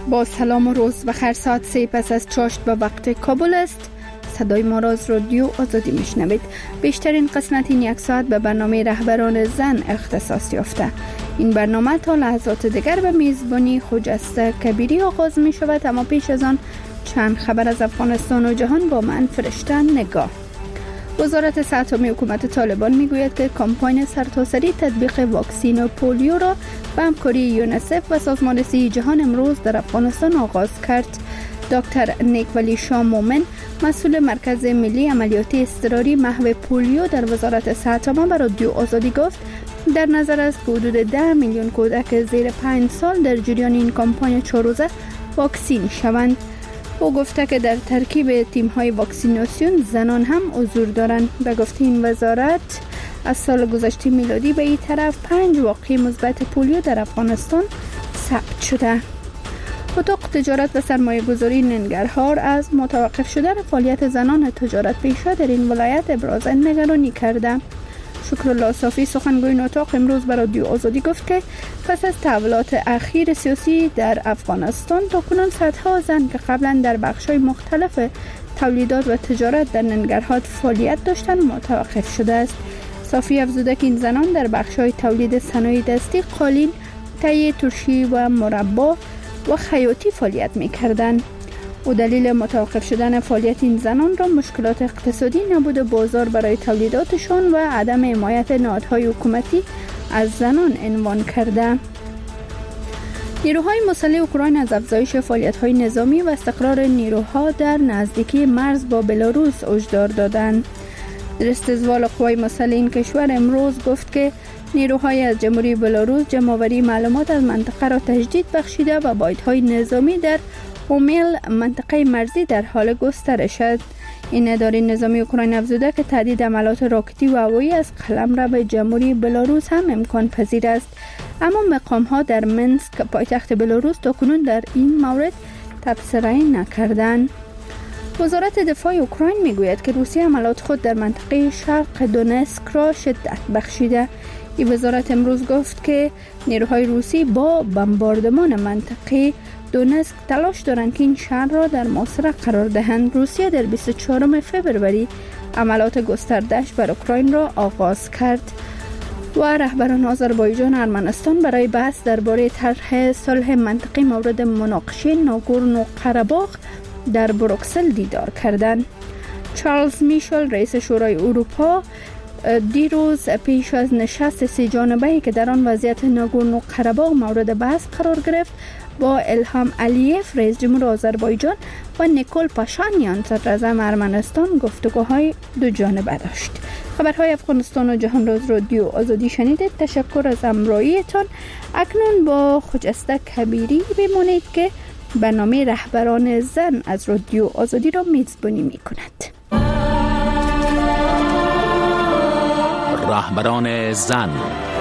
با سلام و روز بخیر. ساعت 3 پس از چاشت به وقت کابل است. صدای ما را از رادیو آزادی میشنوید. بیشترین قسمت این یک ساعت به برنامه رهبران زن اختصاص یافته. این برنامه تا لحظات دیگر به میزبانی خجسته کبیری آغاز می شود، اما پیش از آن چند خبر از افغانستان و جهان با من فرشته نگاه. وزارت صحت عامه حکومت طالبان میگوید که کمپاین سرتاسری تطبیق واکسین پولیو را به همکاری یونیسف و سازمان صحت جهان امروز در افغانستان آغاز کرد. دکتر نیکولی شاه مومن، مسئول مرکز ملی عملیاتی اضطراری محو پولیو در وزارت صحت عامه، به رادیو آزادی گفت در نظر است که حدود 10 میلیون کودک زیر 5 سال در جریان این کمپاین 4 روزه واکسین شوند. او گفته که در ترکیب تیم‌های واکسیناسیون زنان هم حضور دارند. به گفته این وزارت از سال گذشته میلادی به این طرف 5 واقعه مثبت پولیو در افغانستان ثبت شده. اتاق تجارت و سرمایه گذاری ننگرهار از متوقف شدن فعالیت زنان تجارت پیشه در این ولایت ابراز نگرانی کرده. شکرالله صافی، سخنگوی این اتاق، امروز به رادیو آزادی گفت که پس از تحولات اخیر سیاسی در افغانستان تاکنون صدها زن که قبلا در بخش‌های مختلف تولیدات و تجارت در ننگرهار فعالیت داشتند متوقف شده است. صافی افزوده که این زنان در بخش‌های تولید صنایع دستی، قالین، تهیه ترشی و مربا و خیاطی فعالیت می‌کردند. و دلیل متوقف شدن فعالیت این زنان را مشکلات اقتصادی، نبود بازار برای تولیداتشان و عدم حمایت نهادهای حکومتی از زنان عنوان کرده. نیروهای مسلح اوکراین از افزایش فعالیت‌های نظامی و استقرار نیروها در نزدیکی مرز با بلاروس هشدار دادند. در استقبال قوای مسلح این کشور امروز گفت که نیروهای از جمهوری بلاروس جمع‌آوری معلومات از منطقه را تجدید بخشیده و بایدهای نظامی در اومیل، منطقه مرزی، در حال گسترش است. این اداره نظامی اوکراین افزوده که تهدید حملات راکتی و هوایی از قلمرو به جمهوری بلاروس هم امکان پذیر است، اما مقام‌ها در منسک، پایتخت بلاروس، تاکنون در این مورد تبصره نکردند. وزارت دفاع اوکراین میگوید که روسیه حملات خود در منطقه شرق دونسک را شدت بخشیده. این وزارت امروز گفت که نیروهای روسی با بمباردمان منطقه دونسک تلاش دارند که این شهر را در محاصره قرار دهند. روسیه در 24 فوریه عملیات گسترده‌اش بر اوکراین را آغاز کرد و رهبران آذربایجان و ارمنستان برای بحث درباره طرح صلح منطقی مورد مناقشه ناگورنو قره‌باغ در بروکسل دیدار کردند. چارلز میشل، رئیس شورای اروپا، دیروز پیش از نشست 3 جانبه‌ای که در آن وضعیت ناگورنو قره‌باغ مورد بحث قرار گرفت، با الهام علیف، رئیس جمهور آذربایجان، و نیکول پاشانیان، صدر اعظم ارمنستان، گفتگوهای 2 جانبه داشت. خبرهای افغانستان و جهان را از رادیو آزادی شنیدید. تشکر از همراهیتان. اکنون با خجسته کبیری بمانید که برنامه رهبران زن از رادیو آزادی را میزبانی می‌کند. رهبران زن.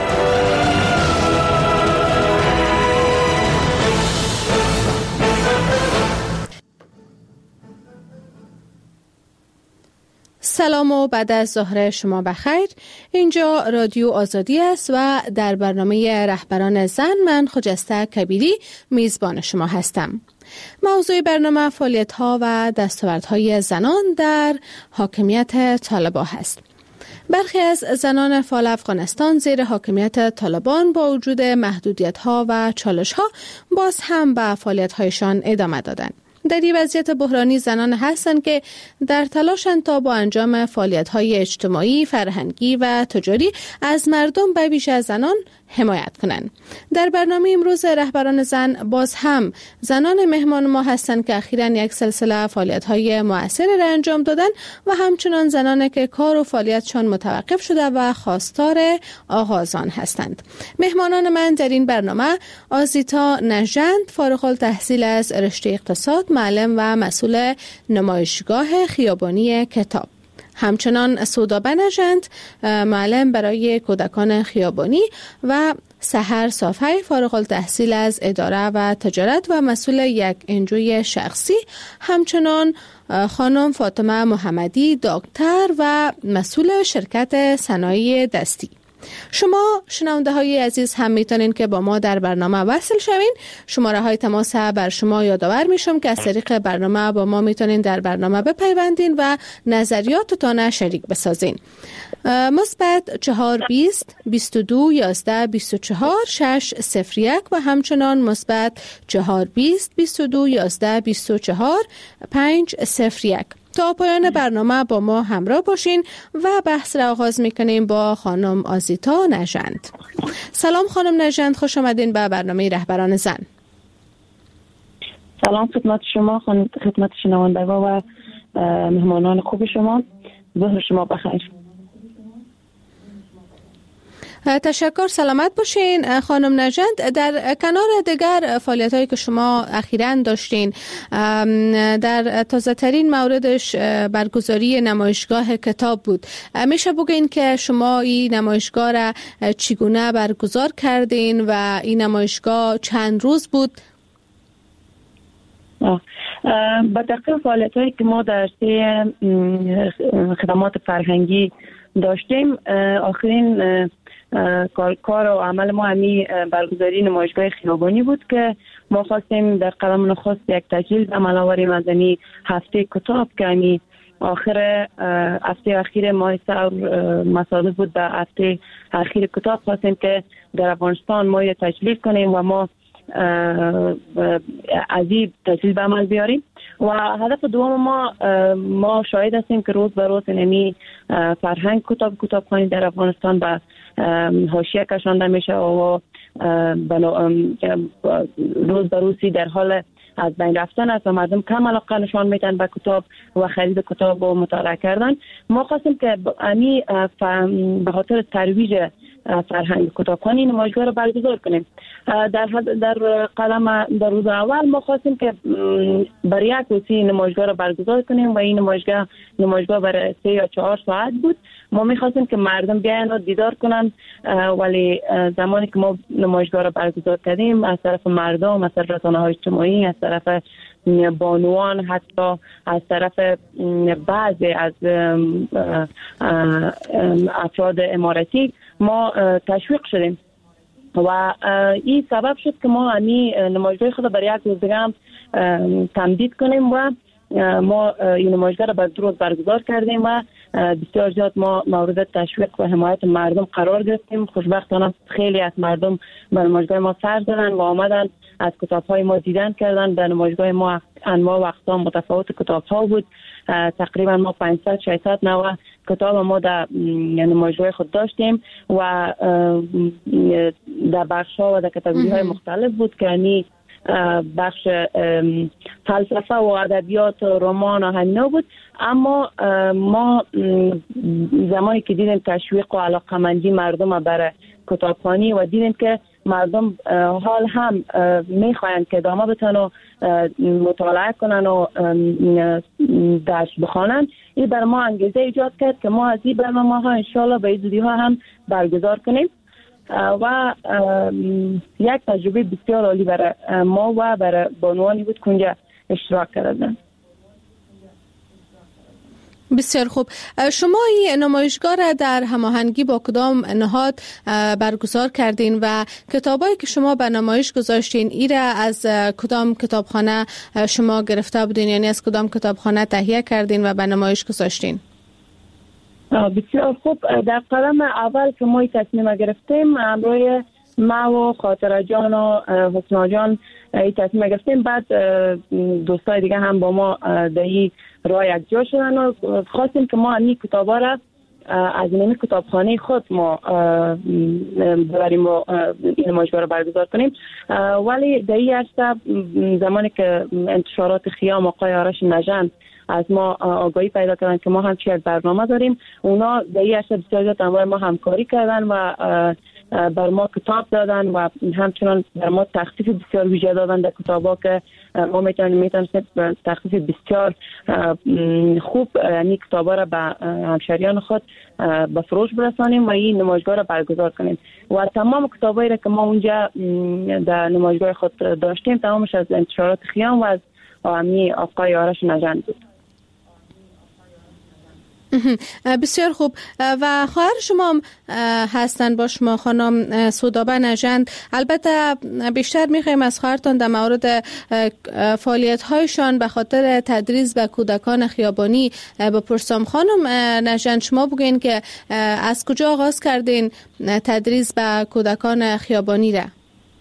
سلام و بعد از ظهر شما بخیر. اینجا رادیو آزادی است و در برنامه رهبران زن من خجسته کبیری میزبان شما هستم. موضوع برنامه فعالیت‌ها و دستاوردهای زنان در حاکمیت طالبان است. برخی از زنان فعال افغانستان زیر حاکمیت طالبان با وجود محدودیت‌ها و چالش‌ها باز هم به فعالیت‌هایشان ادامه دادند. در این وضعیت بحرانی زنان هستند که در تلاشند تا با انجام فعالیت‌های اجتماعی، فرهنگی و تجاری از مردم به ویژه از زنان حمایت کنند. در برنامه امروز رهبران زن باز هم زنان مهمان ما هستند که اخیراً یک سلسله فعالیت‌های مؤثر را انجام دادند و همچنان زنانی که کار و فعالیتشان متوقف شده و خواستار آغاز آن هستند. مهمانان من در این برنامه آزیتا نژند، فارغ التحصیل از رشته اقتصاد، معلم و مسئول نمایشگاه خیابانی کتاب. همچنان سودابه نژند، معلم برای کودکان خیابانی، و سحر صافی، فارغ التحصیل از اداره و تجارت و مسئول یک انجوی شخصی. همچنان خانم فاطمه محمدی، دکتر و مسئول شرکت صنایع دستی. شما شنونده های عزیز هم میتونین که با ما در برنامه وصل شوین. شماره های تماس بر شما یادآور میشم که از طریق برنامه با ما میتونین در برنامه بپیوندین و نظریاتتان شریک بسازین. مثبت 420 22 11 24 601 و همچنان مثبت 420 22 11 24 501. تا پایان برنامه با ما همراه باشین و بحث را آغاز میکنیم با خانم آزیتا نژند. سلام خانم نژند، خوش آمدین به برنامه رهبران زن. سلام خدمت شما، خدمت شنوندگان و مهمانان خوب شما. ظهر شما بخیر. تشکر، سلامت باشین خانم نژند. در کنار دیگر فعالیت‌هایی که شما اخیراً داشتین، در تازه ترین موردش برگزاری نمایشگاه کتاب بود. میشه بگین که شما این نمایشگاه را چگونه برگزار کردین و این نمایشگاه چند روز بود؟ با دقیق فعالیت‌هایی که ما در عرصه خدمات فرهنگی داشتیم، آخرین کار و عمل ما همی برگزاری نمایشگاه خیابانی بود که ما خواستیم در قدم نخست یک تجلیل به عمل آوریم از هفته کتاب که همی هفته اخیر ماه سور مصادف بود به هفته اخیر کتاب. خواستیم که در افغانستان ما یک تجلیل کنیم و ما از این تجلیل به عمل بیاریم. و هدف دوم ما شاهد هستیم که روز به روز نمی فرهنگ کتابخوانی در افغانستان به حاشیه کشانده میشه و روز به روزی در حال از بین رفتن است و مردم کم علاقه نشان میدن به کتاب و خرید کتاب و مطالعه کردن. ما خواستیم که به خاطر ترویج فرهنگ کتابخوانی نمایشگاه را برگزار کنیم. در روز اول ما خواستیم که برای یک روزی نمایشگاه را برگزار کنیم و این نمایشگاه برای 3 یا 4 ساعت بود. ما می‌خواستیم که مردم بیاین و دیدار کنن، ولی زمانی که ما نمایشگاه را برگزار کردیم از طرف مردم، از طرف رسانه‌های اجتماعی، از طرف بانوان، حتی از طرف بعضی از افراد اماراتی ما تشویق شدیم و این سبب شد که ما نمایشگاه خود برای یک روز دیگه هم تمدید کنیم و ما این نمایشگاه را بر 2 روز برگزار کردیم و بسیار زیاد ما مورد تشویق و حمایت مردم قرار گرفتیم. خوشبختانه خیلی از مردم به نمایشگاه ما سر زدن و آمدن از کتاب‌های ما دیدن کردن. در نمایشگاه ما انواع و اقسام متفاوت کتاب‌ها بود. تقریبا ما 500-600 نوع کتاب ما در نمایشگاه خود داشتیم و در بخش‌ها و در کاتگوری‌های مختلف بود که یعنی بخش فلسفه و ادبیات و رمان و همینا بود. اما ما زمانی که دیدیم تشویق و علاقه‌مندی مردم برای کتابخوانی و دیدیم که مردم حال هم میخواین که ادامه بتن و مطالعه کنن و درس بخوانن، این بر ما انگیزه ایجاد کرد که ما از این برنامه ها انشالله به زودی ها هم برگزار کنیم و یک تجربه بسیار عالی برای ما و برای بانوانی بود که اونجا اشتراک کردن. بسیار خوب. شما این نمایشگاه را در هماهنگی با کدام نهاد برگزار کردین و کتابایی که شما به نمایش گذاشتین ای را از کدام کتابخانه شما گرفته بودین، یعنی از کدام کتابخانه تهیه کردین و به نمایش گذاشتین؟ بسیار خوب. در قدم اول که ما تصمیم گرفتیم همراه ما و خاطره جان و حسنا جان این تصمیم گرفتیم، بعد دوستای دیگه هم با ما در این راه یک جا شدن و خواستیم که ما این کتابا را از این کتابخانه خود ما ببریم و این نمایشگاه را برگزار کنیم. ولی در این عرصه زمانی که انتشارات خیام آقای آرش نژند از ما آگاهی پیدا کردن که ما هم یک برنامه داریم، اونا در این عرصه بسیار زیاد ما همکاری کردن و بر ما کتاب دادن و همچنان بر ما تخفیف بسیار ویژه دادن در کتابا که ما میتونیم تخفیف بسیار خوب یعنی کتابا را به همشریان خود به فروش برسانیم و این نمایشگاه را برگزار کنیم. و تمام کتابایی را که ما اونجا در نمایشگاه خود داشتیم تمامش از انتشارات خیام و از آقای آرش نژند بود. بسیار خوب. و خواهر شما هستن با شما خانم سودابه نژند. البته بیشتر میخوایم از خواهرتان در مورد فعالیت هایشان به خاطر تدریس به کودکان خیابانی بپرسم. خانم نژند، شما بگوین که از کجا آغاز کردین تدریس به کودکان خیابانی را؟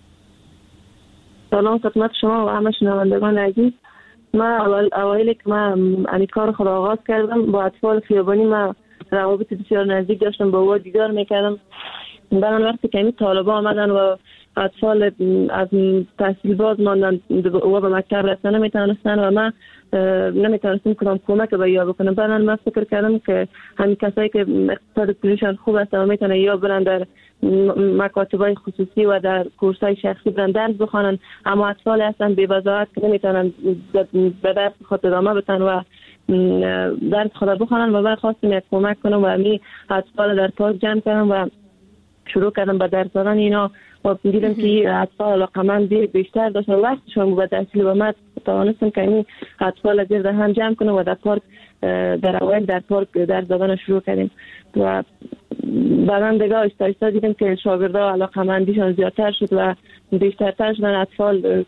سلام خدمت شما و همه شنوندگان عزیز. ما اوایل که من کار خود آغاز کردم با اطفال خیابانی، ما روابط بسیار نزدیک داشتم، با او دیدار میکردم. بعد وقتی که طالبا آمدن و اطفال از تحصیل باز ماندن و به مکتب رفتن نمیتونستن و من نمیتونستم کدام کمک به یا بکنم. بعد من فکر کردم که همین کسایی که اقتصاد پولیشان خوب است و میتونن یا برن در مکاتبای خصوصی و در کورسای شخصی برن درس بخوانن، اما اطفال هستن بی وضاحت که نمیتونن به درس خود ادامه بدن و درس خود بخوانن. و بعد خواستم یک کمک کنم و می اطفال در پارک جمع کردم و شروع کردم به درس دادن اینا و دیدم که اطفال علاقه‌مند بیشتر داشتن وقتشون بود تحصیل و من توانستم که این اطفال گرد هم جمع کنم و در پارک در اول در پارک درس دادن شروع کردیم. و بعداً دیگه آهسته دیدم که شاگردها علاقه‌مندیشون زیادتر شد و بیشتر شدن اطفال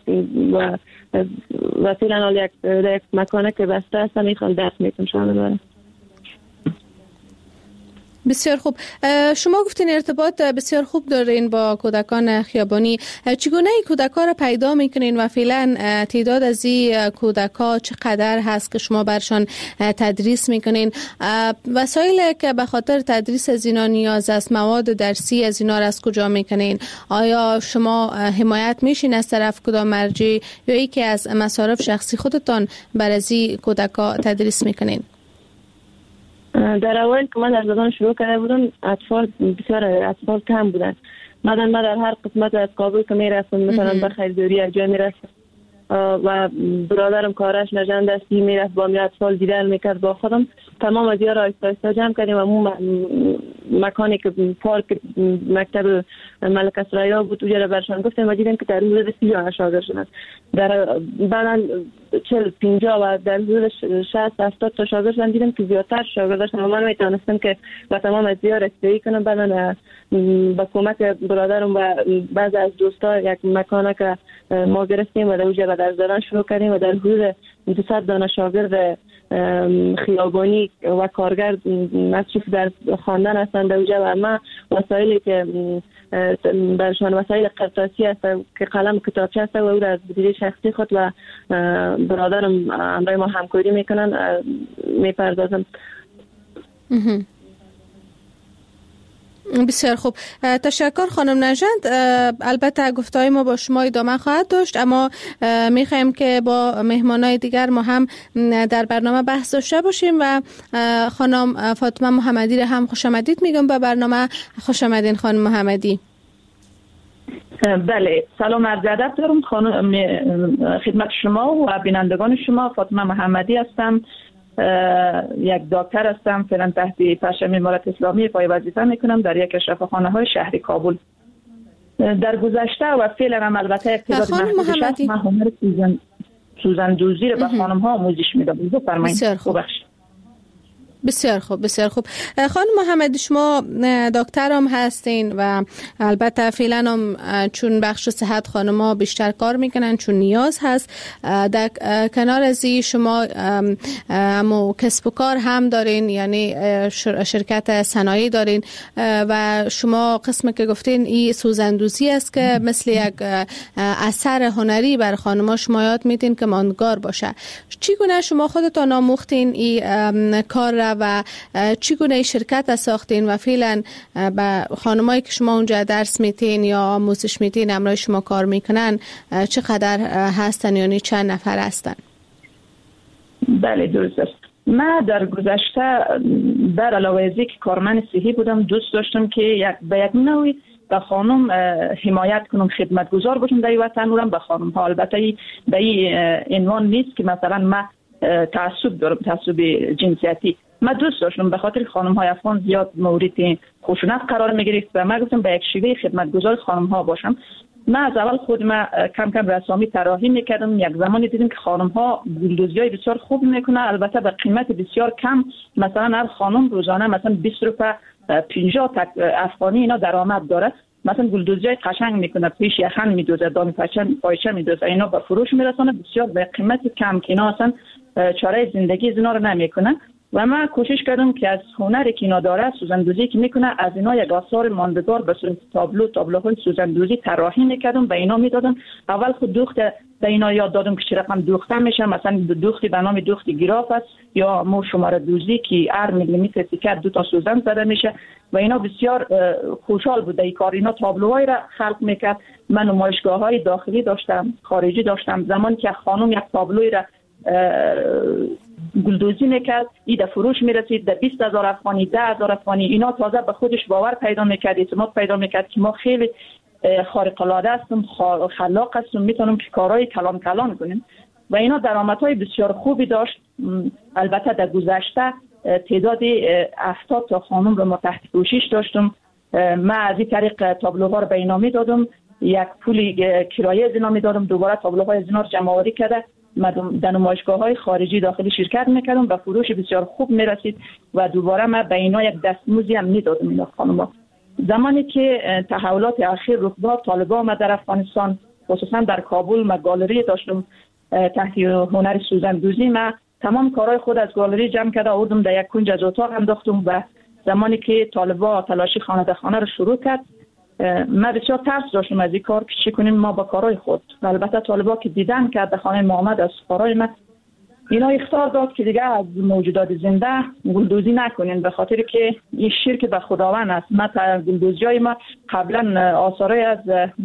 و فعلا یک مکانه که بسته هستن میخوان درس میتون شامل برن. بسیار خوب. شما گفتین ارتباط بسیار خوب دارین با کودکان خیابانی. چگونه این کودکان را پیدا میکنین و فعلا تعداد از این کودکان چقدر هست که شما برشان تدریس میکنین؟ وسایلی که به خاطر تدریس از اینا نیاز است، مواد درسی از اینا را از کجا میکنین؟ آیا شما حمایت میشین از طرف کدام مرجع یا ای که از مصارف شخصی خودتان بر از این کودکان تدریس میکنین؟ در اول که من در دادن شروع کرده بودم بسیار اطفال کم بودن. من در هر قسمت از کابل که میرفتم مثلا به خریداری یک جای میرفتم و برادرم کارش نژند دستی میرفت با می اطفال دیدن میکرد با خودم. تمام از یارا آهسته جمع کردیم و اون مکانی که پارک مکتب ملک اسرائیل بود اونجا برشان گفتیم و دیدیم که در حدود 30 شاگرد شدن. در بعدا 40-50 و در حدود 60-70 تا شاگرد شدن. دیدم که زیادتر شاگرد داشتن و من میتونستم که با تمام از یارا رسیدگی کنم. بعدا با کمک برادرم و بعض از دوستا یک مکانی که ما گرفتیم و در اونجا به درس دادن شروع کردیم و در حدود 200 دانه شاگرد خیابانی و کارگر مصروف در خواندن هستند در اونجا و ما وسایلی که برشان وسایل قرطاسی هست که قلم کتابچه هست و او را از بودجه شخصی خود و برادرم همراه ما همکاری میکنن میپردازم. بسیار خوب، تشکر خانم نژند. البته گفتهای ما با شما ادامه خواهد داشت، اما میخوایم که با مهمانای دیگر ما هم در برنامه بحث داشته باشیم و خانم فاطمه محمدی را هم خوش آمدید میگم به برنامه. خوش آمدین خانم محمدی. بله، سلام عرض ادب دارم خدمت شما و بینندگان شما. فاطمه محمدی هستم، یک دکتر هستم، فعلا تحت پرچم امارت اسلامی پای وظیفه میکنم در یک شفاخانه های شهر کابل. در گذشته و فعلا هم البته اقتدار محدودش هست، من هنر سوزندوزی رو به خانم ها آموزش میدم. بفرمایید. بسیار خوب. بسیار خوب، بسیار خوب. خانم محمدی، شما دکتر هم هستین و البته فعلا هم چون بخش صحت خانم‌ها بیشتر کار میکنن چون نیاز هست. در کنار از این شما کسب و کار هم دارین، یعنی شرکت صنایعی دارین و شما قسمی که گفتین این سوزندوزی است که مثل یک اثر هنری بر خانم‌ها شما یاد میدین که ماندگار باشه. چگونه شما خودتان آموختین این کار را و چگونه شرکت ساختین و فعلا به خانمایی که شما اونجا درس میتین یا آموزش میتین همراه شما کار میکنن چقدر هستن، یعنی چند نفر هستن؟ بله درست است. من در گذشته در علاوه از اینکه کارمند صحی بودم دوست داشتم که به یک نوعی به خانم حمایت کنم، خدمتگزار باشم در وطن اونم به خانم ها. البته به این عنوان نیست که مثلا من تعصب دارم، تعصب جنسیتی. من دوست داشتم به خاطر خانم های افغان زیاد مورد خشونت قرار می گرفت و من گفتم به یک شیوه خدمتگزار خانم ها باشم ما از اول خود ما کم کم رسامی طراحی میکردم. یک زمانی دیدیم که خانم ها گلدوزی بسیار خوب میکنه، البته به قیمت بسیار کم. مثلا هر خانم روزانه مثلا 20 روپیه 50 افغانی اینا درآمد داره. مثلا گلدوزی قشنگ میکنه، پیش یخن میدوزه، دام پایچه میدوزه، اینا به فروش میرسونه بسیار به قیمت کم که اینا اصلا چاره زندگی از اینا رو نمیکنه. و من کوشش کردم که از هنری که اینا داره، سوزندوزی که میکنه، از اینا یک آثار ماندگار به صورت تابلوهای سوزندوزی طراحی میکردم، به اینا میدادم. اول خود دوخت به اینا یاد دادم که چه رقم دوخته میشه. مثلا دوختی به نام دوخت گراف است یا مو شماره دوزی که هر میلیمتر تیکه 2 تا سوزن زده میشه و اینا بسیار خوشحال بود این کار. اینا تابلوهایی را خلق میکرد. من نمایشگاه‌های داخلی داشتم، خارجی داشتم. زمانی که خانم یک تابلوی را گلدوزی میکرد، ایده فروش میرسید در 20,000 افغانی، 10,000 افغانی. اینا تازه به خودش باور پیدا میکرد، اعتماد پیدا میکرد که ما خیلی خارق العاده هستیم، خلاق هستیم، میتونیم که کارهای کلان کنیم. و اینا درآمدهای بسیار خوبی داشت. البته در گذشته تعداد 70 تا خانم رو ما تحت پوشش داشتم. من از این طریق تابلوها رو به اینا میدادم، یک پولی کرایه از اینا میدادم، دوباره تابلوهای از اینا رو جمع آوری کرده در نمایشگاه‌های خارجی داخلی شرکت میکردم و فروش بسیار خوب میرسید و دوباره من به اینا یک دستموزی هم میدادم. اینا خانم‌ها زمانی که تحولات اخیر رخ داد، طالبان ما در افغانستان خصوصا در کابل ما گالری داشتم تحت هنر سوزندوزی. ما تمام کارهای خود از گالری جمع کرده آوردم در یک کنج از اتاق انداختم و زمانی که طالبان تلاشی خانه به خانه رو شروع کرد، من بسیار ترس داشتم از این کار که چی کنیم ما با کارهای خود. البته طالبان که دیدن که در خانه محمد از کارهای من، اینا اخطار داد که دیگه از موجودات زنده گلدوزی نکنین، به خاطر که این شرک به خداوند است. ما گلدوزیای ما قبلا آثارای از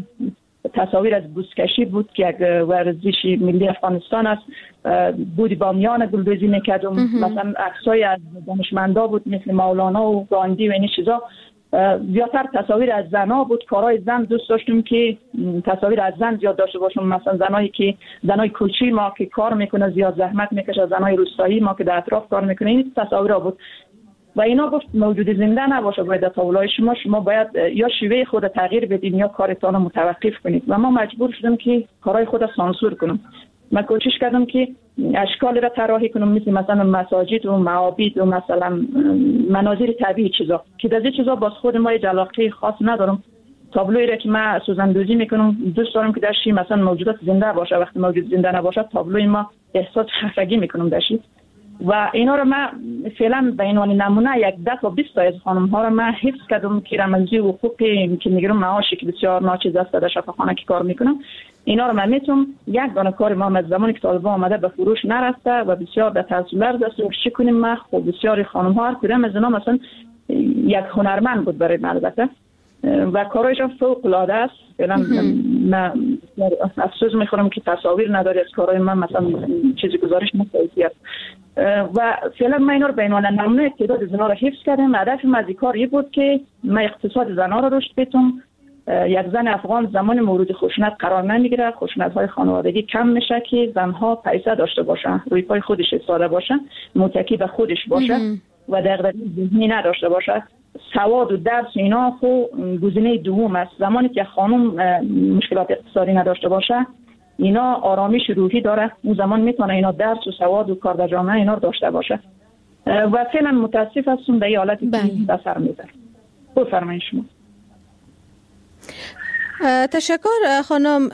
تصاویر از بوسکشی بود که یک ورزش ملی افغانستان است، بود بامیان گلدوزی میکردم. مثلا عکسای از دانشمندا بود مثل مولانا و گاندی و این چیزا. زیادتر تصاویر از زنا بود. کارهای زن دوست داشتم که تصاویر از زن زیاد داشته باشم. مثلا زنای کوچی ما که کار میکنه، زیاد زحمت میکشه، زنای روستایی ما که در اطراف کار میکنه، این تصاویرها بود. و اینا گفت موجود زنده نباشه باید تابلوهای شما باید یا شیوه خود تغییر بدین یا کارتان رو متوقف کنید. و ما مجبور شدم که کارهای خود سانسور کنم. من کوشش کردم که اشکال را طراحی کنم، مثلا مساجد و معابد و مثلا مناظر طبیعی چیزا که در این چیزا باز خود ما علاقه خاص ندارم. تابلویی را که من سوزندوزی میکنم دوست دارم که درش مثلا موجودات زنده باشه. وقتی موجود زنده نباشه تابلوی ما احساس خفگی میکنم درش. و اینا رو من فعلا به عنوان نمونه یک 10 تا 20 تا از خانم ها رو من حفظ کردم که رمزی حقوقی که میگیرم معاشی که بسیار ناچیز است در شفاخانه که کار میکنم، اینا رو من میتونم یک دانه کار ما از زمانی که طالبان آمده به فروش نرفته و بسیار در تاثیر داشتیم چی کنیم. ما خب بسیار خانم ها هر کدام از اینا مثلا یک هنرمند بود برای من البته و کارایشان فوق العاده است. فعلا من افسوس میخورم که تصاویر نداری از کارهای من، مثلا چیزی گزارش نکردی است. و فعلا من اینا رو به عنوان نمونه تعداد زنا رو حفظ کردم. هدف من از این کار بود که من اقتصاد زنا رو رشد بدم. یک زن افغان زمان مورد خشونت قرار نمیگیره، خشونت‌های خانوادگی کم میشه که زنها پیسه داشته باشن، روی پای خودش ایستاده باشن، متکی به خودش باشه و دغدغه ذهنی نداشته باشه. سواد و درس اینا خو گزینه دوم است. زمانی که خانم مشکلات اقتصادی نداشته باشه، اینا آرامش روحی داره، اون زمان میتونه اینا درس و سواد و کار در جامعه اینا رو داشته باشه. و فعلا متاسف هستم به این حالتی که به سر میبره. بفرمایید شما. تشکر خانم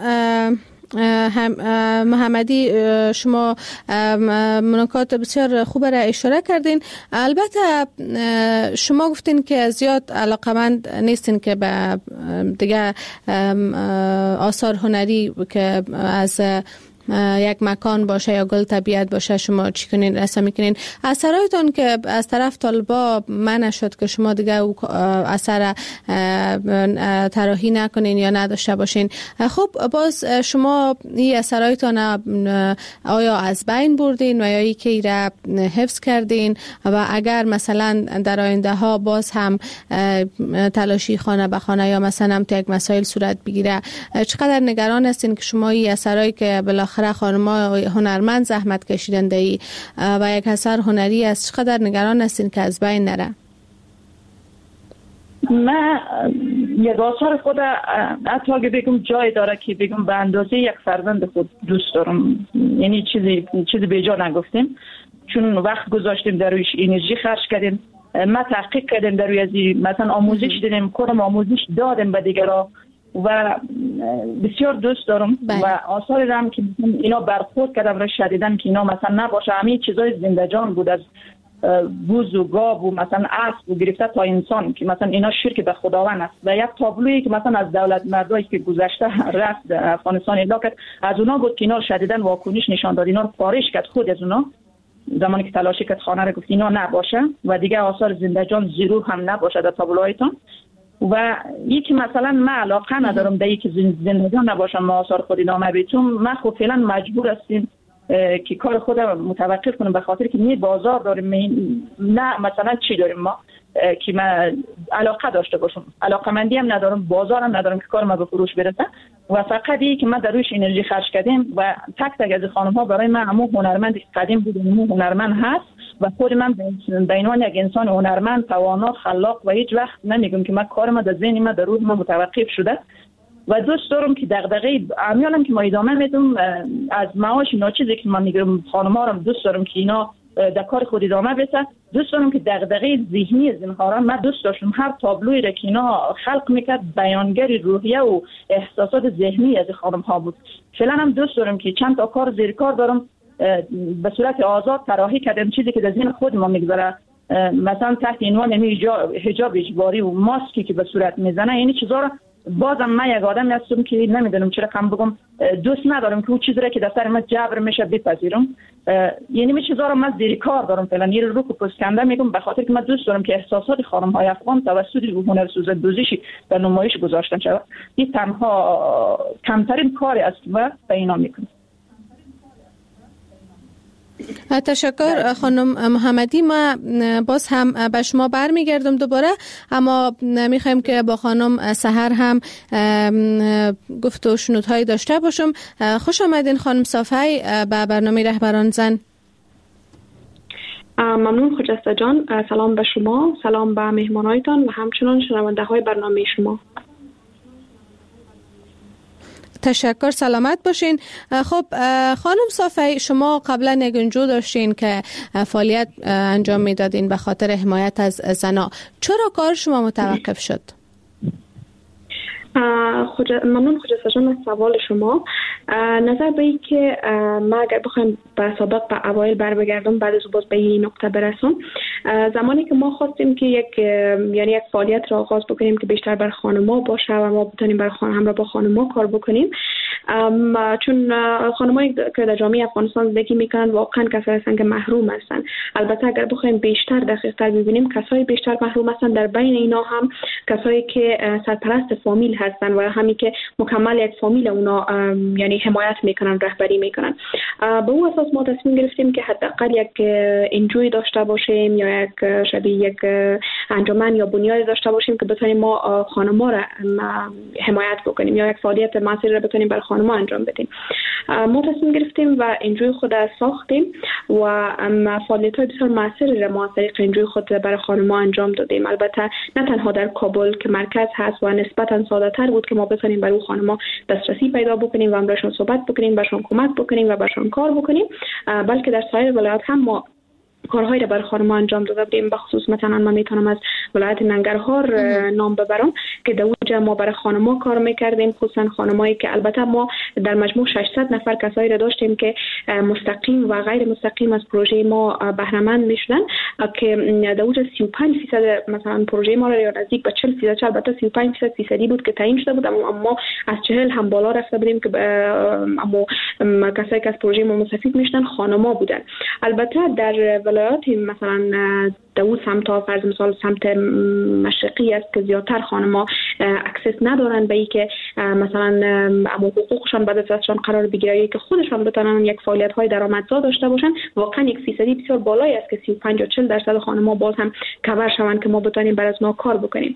محمدی، شما منکات بسیار خوب را اشاره کردین. البته شما گفتین که زیاد علاقمند نیستین که به دیگه آثار هنری که از یک مکان باشه یا گل طبیعت باشه شما چی کنین، رسم میکنین. اثرایتون که از طرف طالبا منع شد که شما دیگه اثر طراحی نکنین یا نداشته باشین، خب باز شما این اثرایتون آیا از بین بردین و یا ای که را حفظ کردین و اگر مثلا در آینده ها باز هم تلاشی خانه به خانه یا مثلا تو یک مسائل صورت بگیره، چقدر نگران هستین که شما این اثرایی که بالاخره خانم‌ها هنرمند زحمت کشیدن دی و یک اثر هنری است، چقدر نگران هستین که از بین نره؟ من یک آثار خود حتی اگه بگم جای داره که بگم به اندازه یک فرزند خود دوست دارم، یعنی چیزی به جا نگفتیم، چون وقت گذاشتیم در رویش، انرژی خرج کردیم، ما تحقیق کردیم در روی ازی، مثلا آموزش دیدیم، کارم آموزش دادیم به دیگران و بسیار دوست دارم. و آثار هم که اینا برخورد کردم را شدیدن که اینا مثلا نباشه، همه چیزای زنده جان بود، از بوز و گاو و مثلا اسب و گرفته تا انسان، که مثلا اینا شرک به خداوند است. و یک تابلویی که مثلا از دولت مردایی که گذشته رفت افغانستان اعلام کرد، از اونا بود که اینا شدیدن واکنش نشان داد، اینا خارج کرد خود از اونا زمانی که تلاشی کرد خانه را گفت اینا نباشه و دیگه آثار زنده جان زیرو هم نباشه در تابلوهایتون. و یکی مثلا من علاقه ندارم به یکی زنده جان نباشه، ما آثار خود ادامه بدیم. من خب فعلا مجبور هستیم که کار خودم متوقف کنم به خاطر که می بازار داریم، نه مثلا چی داریم ما که من علاقه داشته باشم، علاقه مندی هم ندارم، بازارم ندارم که کار ما به فروش برسه. و فقط این که من در رویش انرژی خرج کردیم و تک تک از خانم ها برای من همون هنرمند قدیم بود، همون هنرمند هست و خود من به عنوان یک انسان هنرمند، توانا، خلاق و هیچ وقت نمیگم که من کار ما در ذهن ما در روح ما متوقف شده و دوست دارم که دغدغه امیالم که ما ادامه میدم از معاش ناچیزی که من میگم خانم‌ها رو دوست دارم که اینا در کار خود ادامه بده. دوست دارم که دغدغه ذهنی از اینها را من دوست داشتم هر تابلویی را که اینا خلق میکرد بیانگر روحیه و احساسات ذهنی از خانم‌ها بود. فعلا هم دوست دارم که چند تا کار زیر کار دارم به صورت آزاد طراحی کردم، چیزی که در ذهن خود ما میگذره، مثلا تحت عنوان حجاب اجباری و ماسکی که به صورت میزنه، یعنی چیزا را بازم من یک آدمی هستم که نمیدونم چرا کم بگم، دوست ندارم که اون چیزی را که در سر من جبر میشه بپذیرم. یعنی می چیزا را من زیر کار دارم فعلا، یه رو پسکنده میگم به خاطر که من دوست دارم که احساسات خانم های افغان توسط هنرسوز دوزیشی در نمایش گذاشتن شود. این تنها کمترین کاری است و به اینا میکنم. تشکر خانم محمدی. ما باز هم به شما برمیگردم دوباره، اما میخوایم که با خانم سحر هم گفت و شنودهایی داشته باشم. خوش آمدین خانم صافی به برنامه رهبران زن. ممنون خجسته جان. سلام به شما، سلام به مهمانایتان و همچنان شنونده های برنامه شما. تشکر، سلامت باشین. خب خانم صافی، شما قبلا یک انجو داشتین که فعالیت انجام میدادین به خاطر حمایت از زنا. چرا کار شما متوقف شد؟ ممنون خجسته جان از سوال شما. نظر به این که ما اگر بخوایم به سابق به اوایل بر بعد از باز به این نقطه برسم، زمانی که ما خواستیم که یک فعالیت را آغاز بکنیم که بیشتر بر خانم‌ها باشه و ما بتونیم بر همراه با خانم‌ها کار بکنیم، چون خانم‌هایی که در جامعه افغانستان زندگی میکنن واقعا کسایی هستند که محروم هستند. البته اگر بخوایم بیشتر دقیق‌تر ببینیم، کسایی بیشتر محروم هستند، در بین اینا هم کسایی که سرپرست فامیل هستند و همین که مکمل یک فامیل اونا یعنی حمایت میکنن، رهبری میکنن. به اون اساس ما تصمیم گرفتیم که حداقل یک انجوی داشته باشیم یا یک شبیه یک انجمن یا بنیاد داشته باشیم که بتونیم ما خانم‌ها را حمایت بکنیم یا یک فعالیت موثری را بتونیم برای خانم‌ها انجام بدیم. ما تصمیم گرفتیم و انجوی خود را ساختیم و فعالیت‌های بسیار موثری را ما از طریق انجوی خود برای خانم‌ها انجام دادیم. البته نه تنها در کابل که مرکز هست و نسبتاً ساده‌تر بود که ما بتونیم برای خانم‌ها دسترسی پیدا بکنیم و امرشون صحبت بکنیم، برشون کمک بکنیم و برشون کار بکنیم، بلکه در سایر ولایات هم ما کارهایی را برای خانم‌ها انجام داده بودیم. بخصوص مثلا من میتونم از ولایت ننگرهار نام ببرم که در اونجا ما برای خانم‌ها کار میکردیم، خصوصا خانمایی که البته ما در مجموع 600 نفر کسایی را داشتیم که مستقیم و غیر مستقیم از پروژه ما بهره مند میشدن، که در اونجا 35% مثلا پروژه ما را یا نزدیک به 40%، البته 35% بود که تعیین شده بود، اما از 40 هم بالا رفته بودیم که اما کسایی که از پروژه ما مستفید میشدن خانم‌ها بودن. البته در ولایات مثلا داوود سمت فرض مثال سمت مشرقی است که زیادتر خانم‌ها اکسس ندارن به اینکه مثلا حقوقشان بعد از دستشان قرار بگیره که خودشان بتونن یک فعالیت‌های درآمدزا داشته باشن. واقعا یک فیصدی بسیار بالایی است که 35 یا 40% خانم‌ها باز هم کاور شوند که ما بتونیم برای ما کار بکنیم.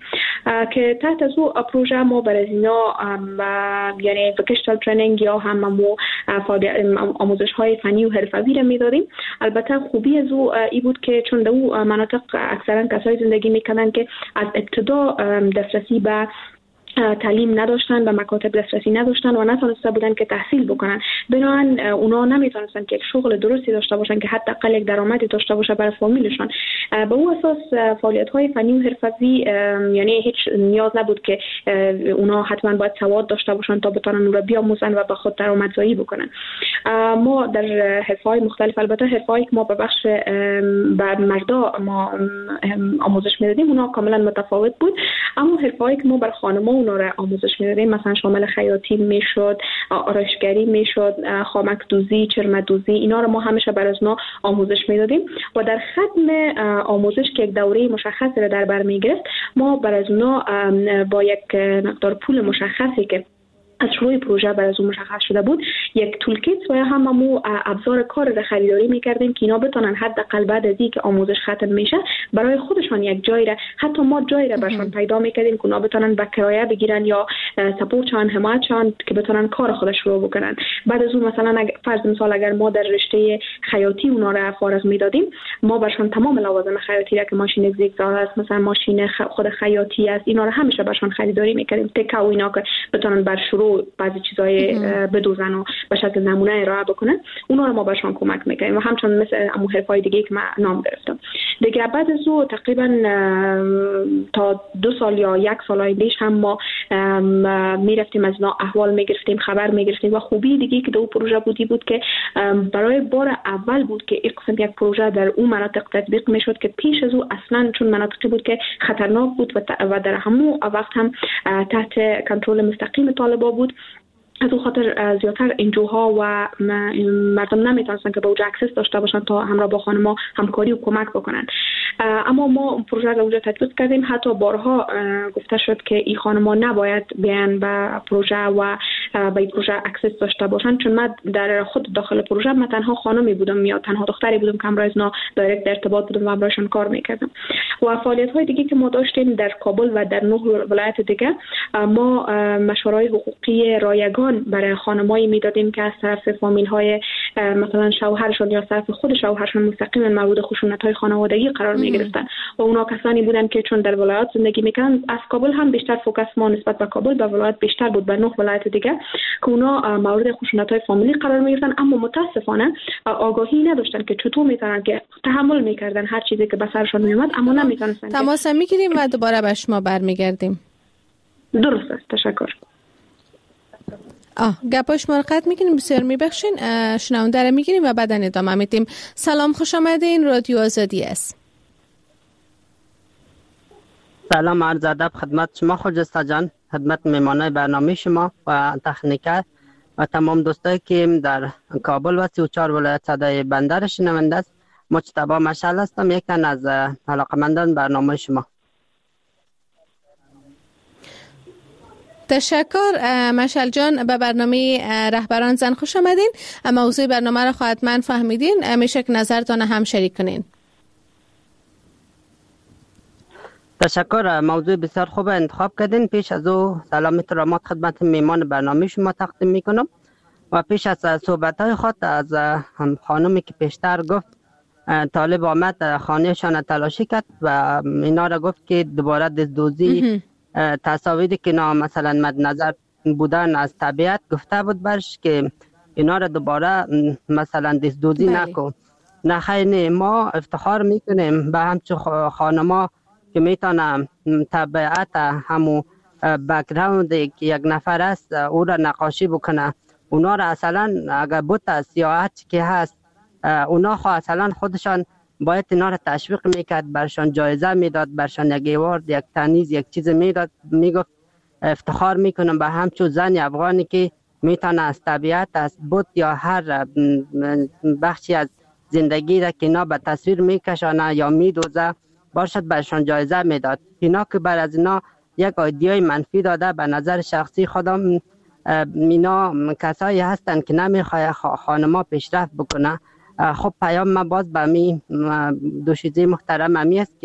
که تحت از او پروژه ما برای اینا یعنی وکیشنال ترینینگ یا هم آموزش های فنی و حرفوی را میدادیم. البته خوبی از او ای بود که چون در او مناطق اکثرا کسایی زندگی میکنن که از ابتدا دسترسی به تعلیم نداشتن، به مکاتب دسترسی نداشتن و نتونسته بودن که تحصیل بکنن. بنابراین اونا نمیتونستن که یک شغل درستی داشته باشن که حداقل یک درآمدی داشته باشه برای فامیلشون. به اون اساس فعالیت‌های فنی و حرفوی یعنی هیچ نیاز نبود که اونا حتما باید سواد داشته باشن تا بتونن اون رو بیاموزن و به خود درآمدزایی بکنن. ما در حرفه‌های مختلف، البته حرفه‌ای که ما به بخش به مردا ما آموزش میدادیم اونا کاملا متفاوت بود، اما حرفه‌ای که ما بر خانم‌ها اونا را آموزش میدادیم مثلا شامل خیاطی میشد، آرایشگری میشد، خامک دوزی، چرم دوزی، اینا رو ما همیشه برای اونا آموزش میدادیم و در ختم آموزش که یک دوره مشخصی را در بر میگرفت ما برای اونا با یک مقدار پول مشخصی که از شروع پروژه برای از اون مشخص شده بود یک تولکیت و هممو ابزار کار را خریداری میکردیم که اینا بتونن حداقل بعد از اینکه آموزش ختم میشه برای خودشان یک جای را، حتی ما جای را برشان پیدا میکردیم که اونا بتونن به کرایه بگیرن یا سپورت چان حمایت چان که بتونن کار خودش رو بکنن. بعد از اون مثلا فرض مثال اگر ما در رشته خیاطی اونا را فارغ میدادیم ما برشان تمام لوازم خیاطی را که ماشین زیگزاگ است، مثلا ماشین خود خیاطی است، اینا را همیشه برشان خریداری میکردیم، تکه و اینا که بتونن بر شروع بعضی چیزای بدوزن و به شکل نمونه ارائه بکنن، اونا رو ما بهشون کمک میکنیم و همچنین مثل امو حرفای دیگه که من نام گرفتم دیگه. بعد از او تقریبا تا 2 سال یا 1 سال آیندهش هم ما میرفتیم از اینا احوال میگرفتیم، خبر میگرفتیم و خوبی دیگه که دو پروژه بود که برای بار اول بود که این قسم یک پروژه در اون مناطق تطبیق میشد که پیش از او اصلا چون مناطقی بود که خطرناک بود و در همون وقت هم تحت کنترل مستقیم طالبان بود. از اون خاطر زیادتر انجوها و مردم نمیتونستن که به اوج اکسس داشته باشن تا همراه با خانم‌ها همکاری و کمک بکنن. اما ما پروژه را اونجا تطبیق کردیم. حتی بارها گفته شد که این خانم‌ها نباید بیان به پروژه و به این پروژه اکسس داشته باشن، چون من در خود داخل پروژه من تنها خانمی بودم یا تنها دختری بودم که همراه اینا دایرکت ارتباط بودم و همراهشون کار میکردم. و فعالیت‌های دیگه که ما داشتیم در کابل و در 9 ولایت دیگه، ما مشوره‌های حقوقی رایگان برای خانمایی میدادیم که از طرف فامیل‌های مثلا شوهرشون یا از طرف خود شوهرشون مستقیما مورد خشونت‌های خانوادگی قرار می‌گرفتن و اونا کسانی بودن که چون در ولایات زندگی می‌کردن، از کابل هم بیشتر فوکس ما نسبت به کابل به ولایت بیشتر بود، به 9 ولایت دیگه که اونا مورد خشونت‌های فامیلی قرار می‌گرفتن، اما متأسفانه آگاهی نداشتن که چطور می‌تونن که تحمل می‌کردن هر چیزی که به سرشون میومد، اما نمی‌تونستن. تماس می‌گیریم و دوباره به شما برمیگردیم. درست است، تشکر. گپای شما رو قطع میکنیم، بسیار میبخشین. شنونده رو میگیریم و بعد ادامه میدیم. سلام، خوش آمدین، رادیو آزادی است. سلام، عرض ادب خدمت شما خجسته جان، خدمت میمانای برنامه شما و تکنیکر و تمام دوستایی که در کابل و 34 ولایت صدای بنده شنونده است. مجتبی مشعل هستم، یک تن از علاقمندان برنامه شما. تشکر مشعل جان، به برنامه رهبران زن خوش آمدین. موضوع برنامه را حتما فهمیدین، میشه که نظرتان هم شریک کنین. تشکر، موضوع بسیار خوب انتخاب کردین. پیش از او سلام احترامات خدمت میمان برنامه شما تقدیم میکنم و پیش از صحبت های خود از خانمی که پیشتر گفت طالب آمد خانهشان تلاشی کرد و اینا را گفت که دوباره دزدوزی تصاویری که مثلا مد نظر بودن از طبیعت گفته بود برش که اینا را دوباره مثلا دزدوزی نکن. نه خیر، ما افتخار میکنیم به همچون خانما که میتونم طبیعت همو بک‌گراند یک نفر است او را نقاشی بکنه. اونا را اصلا اگر بوت سیاحت که هست اونا اصلا خودشان باید اینا را تشویق میکرد، برشان جایزه میداد، برشان یک ایوارد، یک تنیز، یک چیز میداد. میگفت افتخار میکنم به همچون زن افغانی که میتونه از طبیعت، از بوت یا هر بخشی از زندگی را که اینا به تصویر میکشانه یا میدوزه باشد برشان جایزه میداد. اینا که بر از اینا یک ایدئای منفی داده، به نظر شخصی خودم اینا کسایی هستند که نمیخواه خانما پیشرفت بکنه. خب پیام ما باز به می دوشیزه محترم همی است که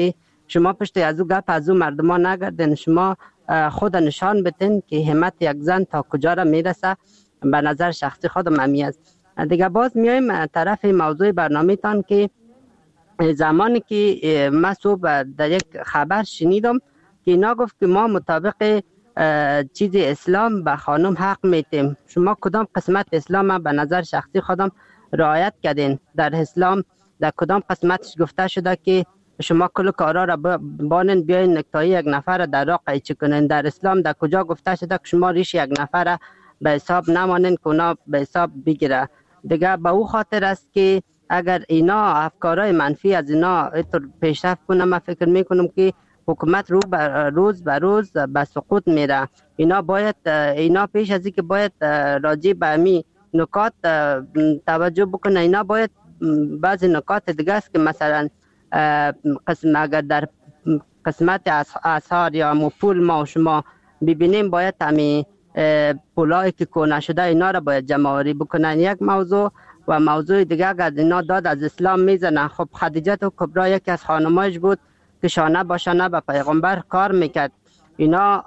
شما پشت از او گپ از او مردمان نگردین، شما خود نشان بتین که همت یک زن تا کجا را میرسه. به نظر شخصی خودم همی است. دیگه باز میایم طرف موضوع برنامه تان که زمانی که من صبح در یک خبر شنیدم که اینا گفت که ما مطابق چیز اسلام به خانم حق میتیم. شما کدام قسمت اسلام به نظر شخصی خودم رعایت کردین؟ در اسلام در کدام قسمتش گفته شده که شما کل کارا را بانن بیاین نکتای یک نفر در راه قیچی کنین؟ در اسلام در کجا گفته شده که شما ریش یک نفر به حساب نمانین که اونا به حساب بگیره؟ دیگه به او خاطر است که اگر اینا افکارهای منفی از اینا اینطور پیشرفت کنه، من فکر میکنم که حکومت روز به روز به سقوط میره. اینا پیش از اینکه باید راجع به همین نکات توجه بکنه. اینا باید بعضی نکات دیگه است که مثلا اگر در قسمت اسعار یا پول ما و شما ببینیم، باید همین پولایی که کنه شده اینا را باید جمع آوری بکنن. یک موضوع و موضوع دیگه اگر اینا داد از اسلام میزنن. خب خدیجه کبرا یکی از خانمایش بود که شانه با شانه به پیغمبر کار میکرد. اینا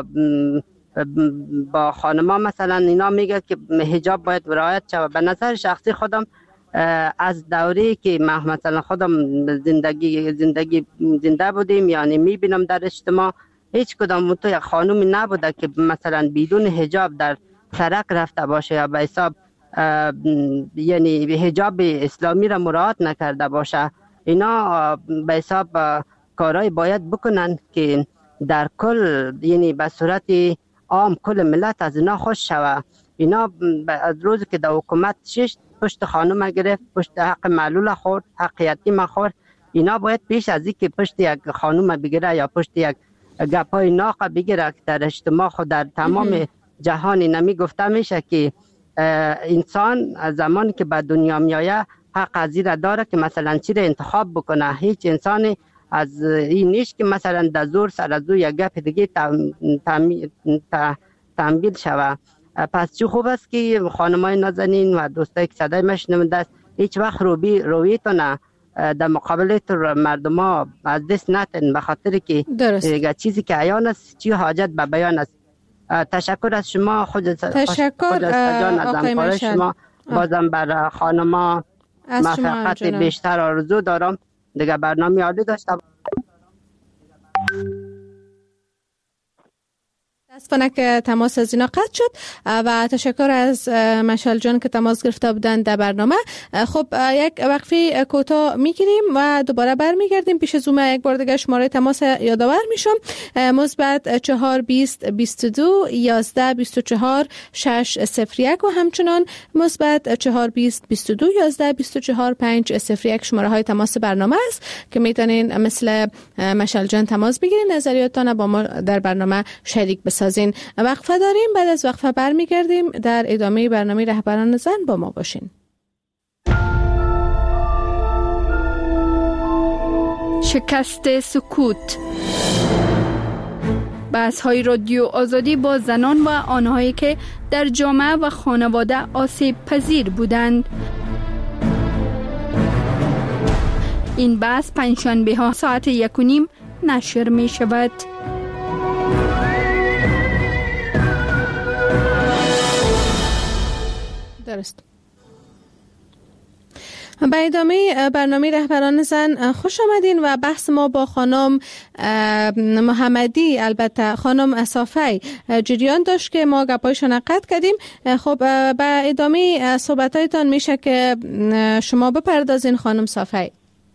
با خانما مثلا اینا میگه که حجاب باید رعایت شود. به نظر شخصی خودم از دوری که مثلا خودم زنده بودیم، یعنی میبینم در اجتماع هیچ کدام تو یک خانومی نبوده که مثلا بدون حجاب در سرک رفته باشه یا به حساب یعنی حجاب اسلامی را مراعات نکرده باشه. اینا به حساب کارهای باید بکنن که در کل یعنی به صورت عام کل ملت از اینا خوش شوه. اینا از روزی که در حکومت پشت خانم گرفت، پشت حق معلول خورد، حق یتیم خورد. اینا باید پیش از اینکه پشت یک خانم بگیره یا پشت یک گپای ناق بگیره که در اجتماع خود در تمام جهان نمی گفته میشه که انسان زمانی که به دنیا میآید حق از این داره که مثلا چی را انتخاب بکنه. هیچ انسانی از این نیست که مثلا در زور سر از یک گپ دیگه تنبیل شوه. پس چه خوب است که خانمای نازنین و دوستایی که صدای مشنونده است هیچ وقت رویتونه در مقابل مردم ها از دست نتن، به خاطر که چیزی که عیان است چی حاجت به بیان است. تشکر از شما. تشکر از همکاری شما. بازم بر خانما موفقیت بیشتر آرزو دارم. دیگه برنامه عالی داشتم. متاسفانه که تماس از اینا قطع شد و تشکر از مشعل جان که تماس گرفته بودن در برنامه. خب یک وقفه کوتاه میگیریم و دوباره برمیگردیم. پیش از اون یک بار دیگه شماره تماس یادآور میشم: مثبت 420 22 11 24 601 و همچنان مثبت 420 22 11 24 501 شماره های تماس برنامه است که میتونین مثل مشعل جان تماس بگیرین، نظریاتتان با ما در برنامه شریک بسازین. وقفه داریم، بعد از وقفه برمیگردیم. در ادامه برنامه رهبران زن با ما باشین. شکست سکوت. بحث‌های رادیو آزادی با زنان و آنهایی که در جامعه و خانواده آسیب پذیر بودند. این بحث پنجشنبه ها ساعت 1:30 نشر می شود. درست. به ادامه برنامه رهبران زن خوش آمدین و بحث ما با خانم محمدی، البته خانم صافی، جریان داشت که ما گپایشان قطع کردیم. خب به ادامه صحبتایتان میشه که شما بپردازین خانم صافی.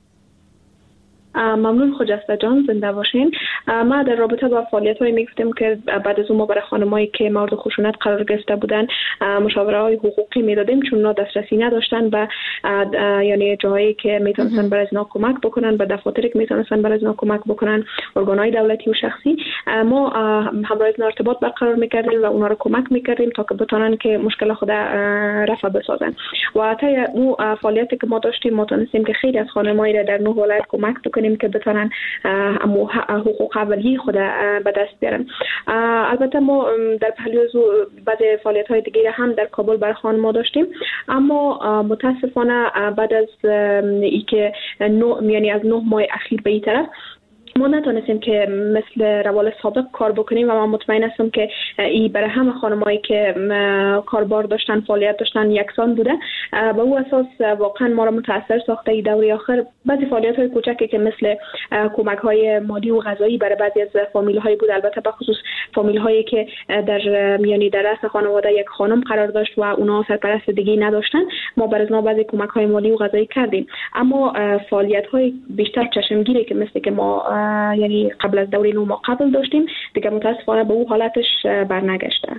ممنون خجسته جان، زنده باشین. ما در رابطه با فعالیت‌هایی می‌گفتیم که بعد از اون ما برای خانمایی که مورد خشونت قرار گرفته بودن مشاوره‌های حقوقی میدادیم، چون اونا دسترسی نداشتن به یعنی جایی که میتونستن برای اینا کمک بکنن، به دفاتری که میتونستن برای اینا کمک بکنن، ارگان‌های دولتی و شخصی. ما همراه اینا ارتباط برقرار می‌کردیم و اونا رو کمک می‌کردیم تا که بتونن که مشکل خود رفع بسازن. و تا اون فعالیتی که ما داشتیم ما تونستیم که خیلی از خانمایی را در 9 ولایت کمک بکنیم که بتونن حقوق اولیه خود به دست بیارن. البته ما در پهلوی بعضی فعالیت‌های دیگه هم در کابل برای خانم‌ها داشتیم، اما متاسفانه بعد از اینکه یعنی از 9 ماه اخیر به این طرف ما نتونستیم که مثل روال سابق کار بکنیم و من مطمئن هستم که این برای همه خانمایی که کاربار داشتن، فعالیت داشتن یکسان بوده. به او اساس واقعا ما را متاثر ساخته این دوره آخر. بعضی فعالیت‌های کوچکی که مثل کمک‌های مالی و غذایی برای بعضی از فامیل‌های بود، البته به خصوص فامیل‌هایی که در میانی در رأس خانواده یک خانم قرار داشت و اونا سرپرست دیگه نداشتن، ما برای اونا بعضی کمک‌های مالی و غذایی کردیم. اما فعالیت‌های بیشتر چشمگیری که مثل که ما یعنی قبل از دوره نو ما قبل داشتیم دیگه متاسفانه به اون حالتش برنگشته.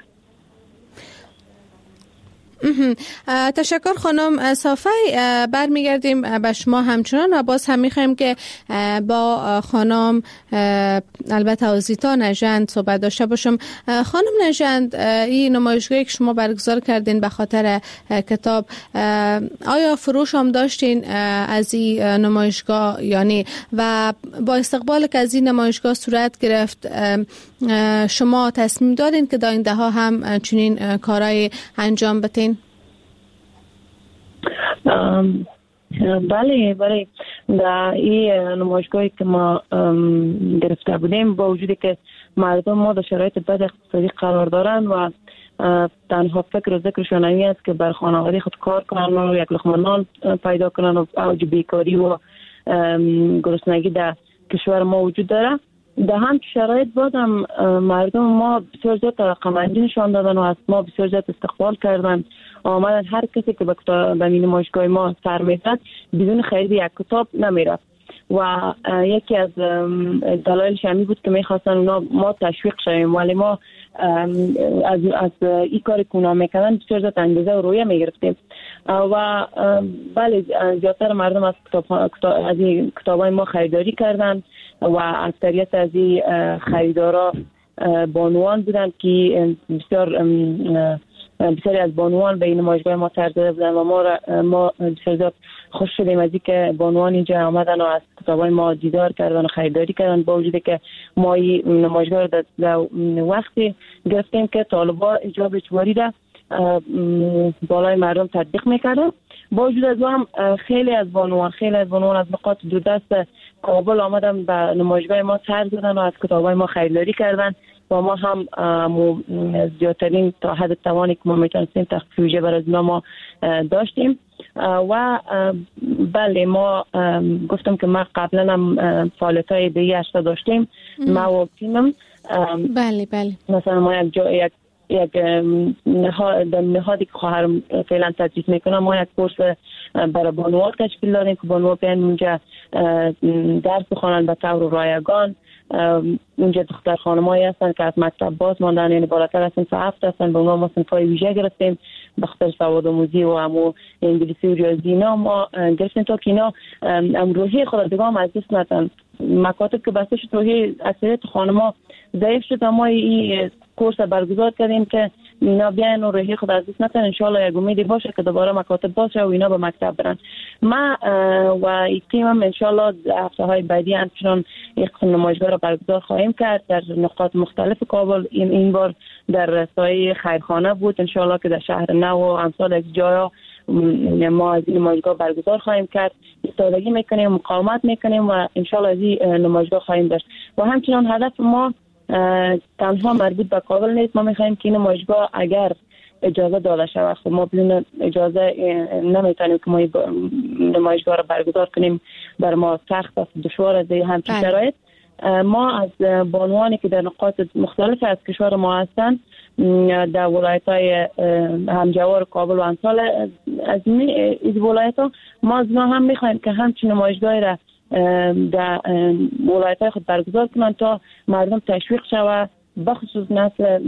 تشکر خانم صافی. برمیگردیم به شما همچنان و باز هم میخوایم که با خانم البته آزیتا نژند صحبت داشته باشم. خانم نژند، این نمایشگاهی که شما برگزار کردین به خاطر کتاب، آیا فروش هم داشتین از این نمایشگاه یعنی و با استقبال که از این نمایشگاه صورت گرفت شما تصمیم دارین که در آینده ها هم چنین کارهای انجام بدین؟ بله در این نمایشگاهی که ما گرفته بودیم با وجودی که مردم ما در شرایط بد اقتصادی قرار دارن و تنها فکر و ذکرشون این است که بر خانواده خود کار کنن و یک لقمه نان پیدا کنن و اوج بیکاری و گرسنگی در کشور ما وجود داره. در هم شرایط بازم مردم ما بسیار زیاد رقم‌اندی نشان دادن و از ما بسیار زیاد استقبال کردن. آمدن هر کسی که به نمایشگاه ما سر می‌زد بدون خرید یک کتاب نمیرفت و یکی از دلایلش همین بود که می‌خواستن اونا ما تشویق شویم، ولی ما از این کاری که اونا می‌کردن بسیار زیاد انگیزه و رویه می‌گرفتیم و بله زیادتر مردم از کتاب‌های ما خریداری کردن و اکثریت از این خریدارا بانوان بودن که بسیاری از بانوان به این نمایشگاه ما سر زده بودن و ما بسیار زیاد خوش شدیم از اینکه بانوان اینجا آمدن و از کتابای ما دیدار کردن و خریداری کردن، با وجودی که ما این نمایشگاه رو در وقتی گرفتیم که طالبا اجاب اجباری را بالای مردم تطبیق میکردن. با وجود از هم خیلی از بانوان از نقاط دو دست کابل آمدن به نمایشگاه ما سر زدن و از کتابای ما خریداری کردن و ما هم زیادترین تا حد توانی که ما میتونستیم تخفیف ویژه برای ما داشتیم و بله ما گفتم که ما قبلا هم فعالیت‌های دیگه اشتا داشتیم. ما و تیمم بله مثلا ما یک نهادی که خواهرم فعلا تدریس میکنم، ما یک کورس برای بانوان تشکیل دادیم که بانوان بیان اونجا درس بخوانن به طور رایگان. اونجا دختر خانمایی هستن که از مکتب باز ماندن، یعنی بالاتر از صنف 7 هستن، به اونها ما صنفای ویژه گرفتیم به خاطر سوادآموزی و همو انگلیسی و ریاضی. اینا ما گرفتیم تا که اینا روحیه خود دیگه هم از دست ندن. مکاتب که بسته شد روحیه اکثریت خانم‌ها ضعیف شد، ما این کورس برگزار کردیم که اینا بیان و روحیه خود از دست ندن. ان شاء الله یک امیدی باشه که دوباره مکاتب باز شه و اینا به مکتب برن. ما و این تیمم ان شاء الله هفته‌های بعدی همچنان یک نمایشگاه را برگزار خواهیم کرد در نقاط مختلف کابل. این بار در سایه خیرخانه بود، ان شاء الله که در شهر نو و امثال از جاها ما از این نمایشگاه برگزار خواهیم کرد. ایستادگی میکنیم، مقاومت میکنیم و ان شاء الله از این نمایشگاه خواهیم داشت. و همچنان هدف ما تنها مربوط به کابل نیست. ما میخوایم که این نمایشگاه اگر اجازه داده شود، خب ما بدون اجازه نمیتونیم که ما نمایشگاه را برگزار کنیم، بر ما سخت است، دشوار است همچین شرایط. ما از بانوانی که در نقاط مختلف از کشور ما هستن در ولایت‌های همجوار کابل و امثال از این ولایت‌ها، ما از ما هم می‌خوایم که همچین نمایشگاهی را در ولایت‌های خود برگزار کنند تا مردم تشویق شود، بخصوص نسل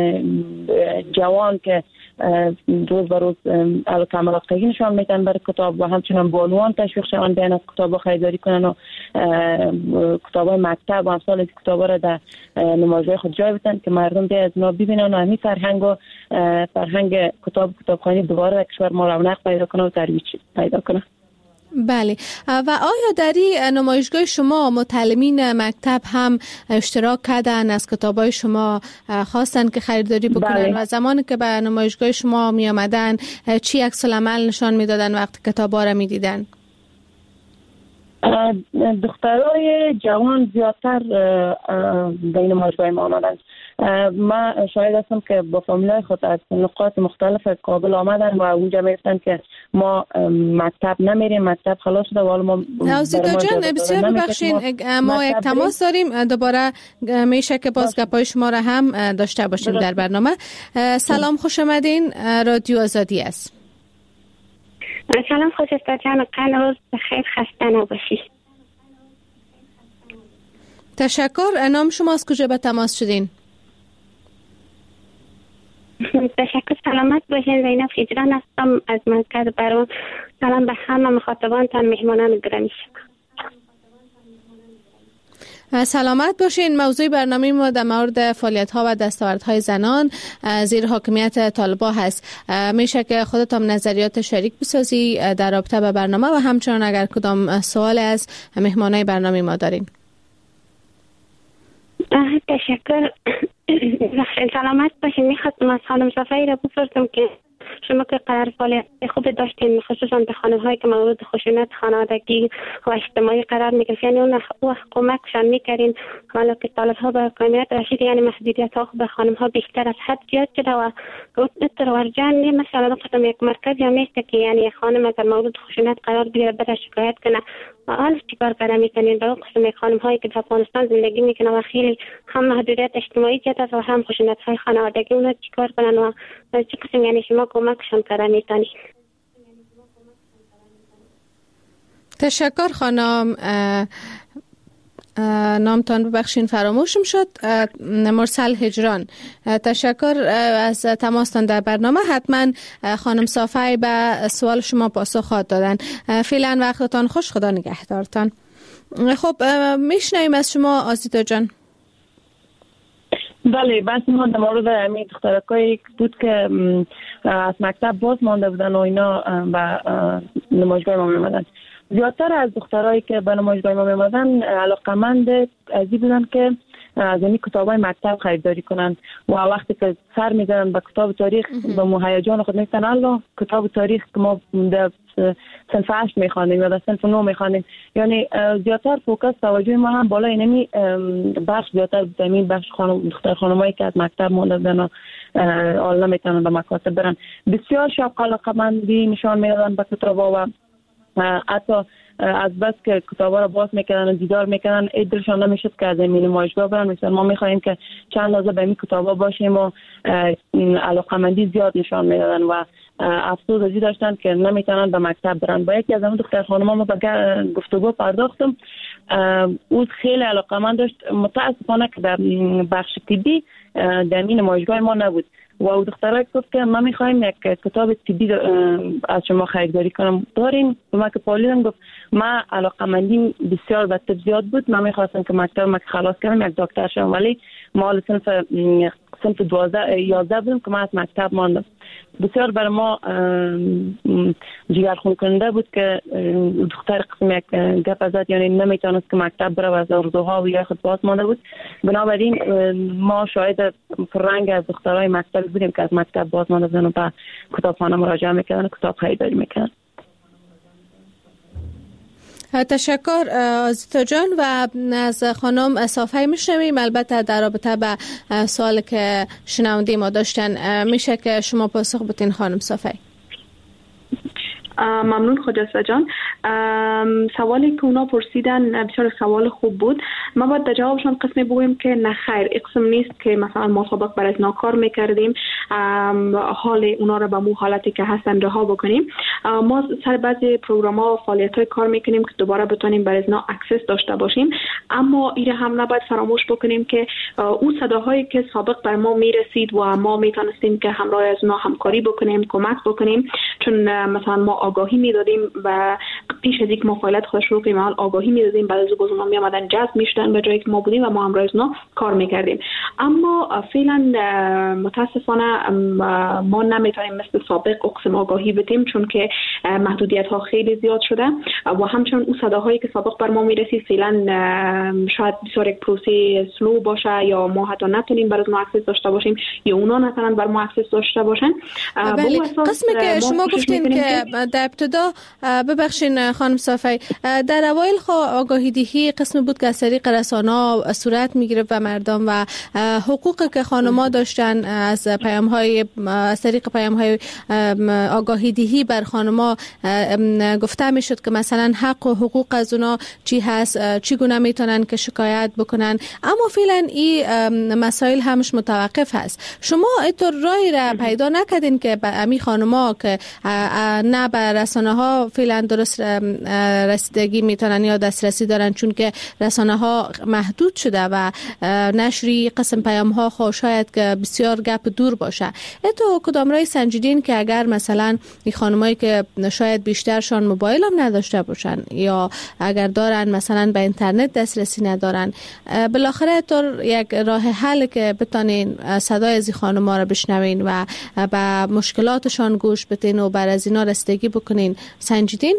جوان که روز به روز کم رفتگی نشان میدن برای کتاب و همچنان بانوان تشویق شوند بیان از کتاب خریداری کنن و کتاب مکتب و امثال از کتاب را در نمایشگاه خود جای بدن که مردم بیان از اونا ببینن و همین فرهنگ کتابخوانی دوباره در کشور ما رونق پیدا کنه و ترویج پیدا کنه. بله. و آیا در این نمایشگاه شما متعلمین مکتب هم اشتراک کردن، از کتابای شما خواستن که خریداری بکنن؟ بله. و زمانی که به نمایشگاه شما می آمدن چی عکس العمل نشان میدادن وقتی کتابا را می دیدن؟ دخترای جوان زیادتر به این نمایشگاه ما آمدند. ما شاهد هستم که با فامیلای خود از نقاط مختلف کابل آمدن و اونجا میگفتن که ما مکتب نمیریم، مکتب خلاص شده و حالا ما آزیتا جان بسیار ببخشین ما یک تماس داریم، دوباره میشه که باز گپای شما را هم داشته باشیم در برنامه. سلام، خوش آمدین، رادیو آزادی است. سلام خوشستا جان، روز بخیر، خسته نباشید. تشکر. نام شما از کجا به تماس شدین؟ تشکر، سلامت باشین. زینب خجران هستم از مرکز برون. سلام به همه مخاطبانتان، مهمانان گرامی. سلامت باشین. موضوع برنامه ما در مورد فعالیت‌ها و دستاوردهای زنان زیر حاکمیت طالبان هست. میشه که خودت هم نظریات شریک بسازی در رابطه با برنامه و همچنان اگر کدام سوال از مهمانای برنامه ما دارین. تشکر. سلامت باشین. میخواستم از خانم صفایی را بپرسم که شما که قرار فعالیت خوب داشتین، خصوصا به خانم‌هایی که مورد خشونت خانوادگی و اجتماعی قرار می‌گرفتن، یعنی اون کمکشان می‌کردین، حالا که طالب‌ها به حاکمیت رسید، یعنی محدودیت‌ها به خانم‌ها بیشتر از حد زیاد شده و اتروارجان مثلا گفتم یک مرکزی هم نیست که یعنی یک خانم اگر مورد خشونت قرار بگیره بره شکایت کنه. حالا چیکار کردن می‌کنین برای قسم خانم‌هایی که در افغانستان زندگی می‌کنن و خیلی هم محدودیت اجتماعی زیاد و هم خشونت‌های خانوادگی، اونا چیکار کنن و چه قسم یعنی شما کمکشان کردن می‌تونید؟ تشکر خانم. نامتان ببخشین فراموشم شد. مرسل هجران، تشکر از تماستان در برنامه. حتما خانم صافی به سوال شما پاسخ خواهد دادن. فعلا وقتتان خوش، خدا نگهدارتان. خب میشنویم از شما آزیتا جان. بله، بس ما در مورد همین دخترکایی بود که از مکتب باز مانده بودن و اینا به نمایشگاه ما میمدن. زیادتر از دخترایی که به نمایشگاه ما میمدن علاقمند ازی بودن که از این کتابای مکتب خریداری کنن و وقتی که سر میزنن به کتاب تاریخ به مهیجان خود میگن الله کتاب تاریخ که ما در صنف 8 میخوانیم یا در صنف 9 میخوانیم. یعنی زیادتر فوکس توجه ما هم بالا اینمی بخش زیادتر زمین بخش دختر خانمایی که از مکتب مونده بودن و حالا نمیتونن به مکاتب برن. بسیار شوق علاقمندی نشان میدادن به کتابا و حتی از بس که کتابا رو باز میکنن و دیدار میکنن دلشان نمیشد که از این نمایشگاه برن. مثلا ما میخوایم که چند لحظه به این کتابا باشیم و علاقمندی زیاد نشان میدادن و افسوس ازی داشتن که نمیتونن به مکتب برن. با یکی از اون دختر خانم‌ها ما به گفتگو پرداختم. او خیلی علاقمند داشت، متاسفانه که در بخش طبی در این نمایشگاه ما نبود و او دخترها گفت که ما میخوایم یک کتاب طبی از شما خریداری کنم دارین. به من که پالیدم گفت ما علاقمندیم بسیار به طب زیاد بود، من میخواستم که مکتب ما خلاص کنم یک دکتر شم، ولی ما صنف 11 بودم که ما از مکتب ماندم. بسیار برای ما جگرخون کننده بود که دختر قسم یک گپ ازد، یعنی نمیتونست که مکتب بره و از ارزوها و یا خود باز مانده بود. بنابراین ما شاهد پررنگ از دخترای مکتب بودیم که از مکتب باز مانده بودن و به کتابخانه مراجعه میکردن و کتاب خریداری میکردن. تشکر آزیتا جان. و از خانم صافی میشنویم البته در رابطه به سوال که شنونده ما داشتن. میشه که شما پاسخ بدین خانم صافی؟ ممنون خجسته جان. سوالی که اونا پرسیدن بسیار سوال خوب بود. ما باید در جوابشان قسمی بگویم که نه خیر، اقسم نیست که مثلا ما سابق برای از ناکار میکردیم حال اونا را به مو حالتی که هستن رها بکنیم. ما سر بعضی پروگرام ها و فعالیت های کار میکنیم که دوباره بتونیم برای از نا اکسس داشته باشیم، اما ایره هم نباید فراموش بکنیم که اون صداهایی که سابق بر ما میرسید و ما میتونستیم که همراه از اونا همکاری بکنیم، کمک بکنیم، چون مثلا ما آگاهی میدادیم و پیش از اینکه ما فعالیت خود شروع کنیم آگاهی میدادیم، بعد از اونا می آمدن جذب میشدن به جایی که ما بودیم و ما همراه از اونا کار میکردیم. اما فعلا متاسفانه ما نمیتونیم مثل سابق اقسم آگاهی بدیم، چون که محدودیت ها خیلی زیاد شده و همچنین اون صداهایی که سابق بر ما میرسید فعلا شاید بسیار یک پروسه سلو باشه یا ما حتی نتونیم برای ما اکسس داشته باشیم یا اونا نتونن بر ما اکسس داشته باشن. بله، قسمی که شما گفتین که در ابتدا ببخشین خانم صافی، در اوایل آگاهی دهی قسم بود که از طریق رسانه‌ها صورت می‌گرفت و مردم و حقوقی که خانم‌ها داشتن از طریق پیام‌های آگاهی دهی بر خانم‌ها گفته میشد که مثلا حق و حقوق از اونا چی هست، چگونه میتونن که شکایت بکنن، اما فعلا این مسائل همش متوقف هست. شما اینطور رای را پیدا نکردین که امی خانم‌ها که نه به رسانه‌ها فعلا درست رسیدگی میتونن یا دسترسی دارن، چون که رسانه‌ها محدود شده و نشری قسم پیام‌ها شاید که بسیار گپ دور باشه. تو کدام رای سنجیدین که اگر مثلا این خانمایی که شاید بیشترشان موبایل هم نداشته باشن یا اگر دارن مثلا به اینترنت دسترسی ندارن، بالاخره طور یک راه حل که بتونین صدای از این خانم‌ها را بشنوین و به مشکلاتشان گوش بدین و بر از اینا رسیدگی بکنین، سنجیدین؟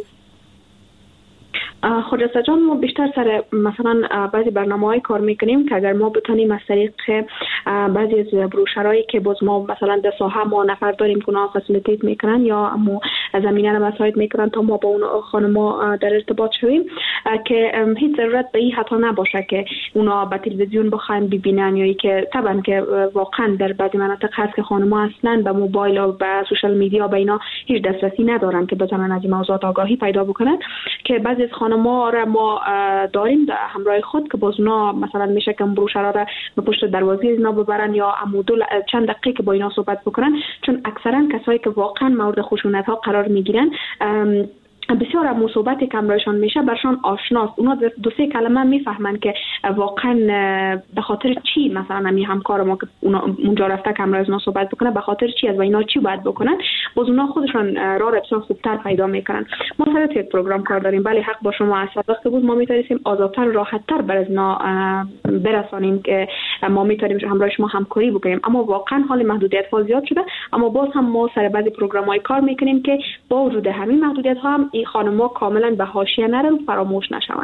خلاصه جان، ما بیشتر سر مثلا بعضی برنامه‌های کار میکنیم که اگر ما بتونیم از طریق بعضی از بروشرایی که باز ما مثلا در ساحه ما نفر داریم که اونا فسیلیتیت میکنن یا اما زمینه رو مساعد میکنن تا ما با اون خانم‌ها در ارتباط شویم، که هیچ ضرورت به این حتی نباشه که اونا به تلویزیون بخواین ببینن، یا که طبعا که واقعا در بعضی مناطق هست که خانم‌ها اصلا به موبایل و به سوشال میدیا به اینا هیچ دسترسی ندارن که بتونن از این موضوعات آگاهی پیدا بکنن، که بعضی از خانم‌ها را ما داریم در همراه خود که باز اونا مثلا میشه که بروشرها را به پشت دروازه اینا ببرن یا عمودل چند دقیقه که با اینا صحبت بکنن، چون اکثرا کسایی که واقعا مورد خشونت‌ها قرار میگیرن بسیار از مصوبتی که همراهشان میشه برشان آشناست. اونا دو سه کلمه میفهمن که واقعا به خاطر چی مثلا همین همکار ما که اونا اونجا رفته که همراه از ما صحبت بکنه به خاطر چی از و اینا چی باید بکنن، باز اونا خودشان راه بسیار خوبتر پیدا میکنن. ما سر یک پروگرام کار داریم، ولی حق با شما از سابق بود ما میتونیم آزادتر راحتتر بر از اینا برسانیم که ما میتونیم همراه شما همکاری بکنیم، اما واقعا حال محدودیت ها زیاد شده، اما باز هم ما سر بعضی پروگرام‌های کار میکنیم که با وجود همین محدودیت ها هم این خانم‌ها کاملا به حاشیه نرن، فراموش نشون.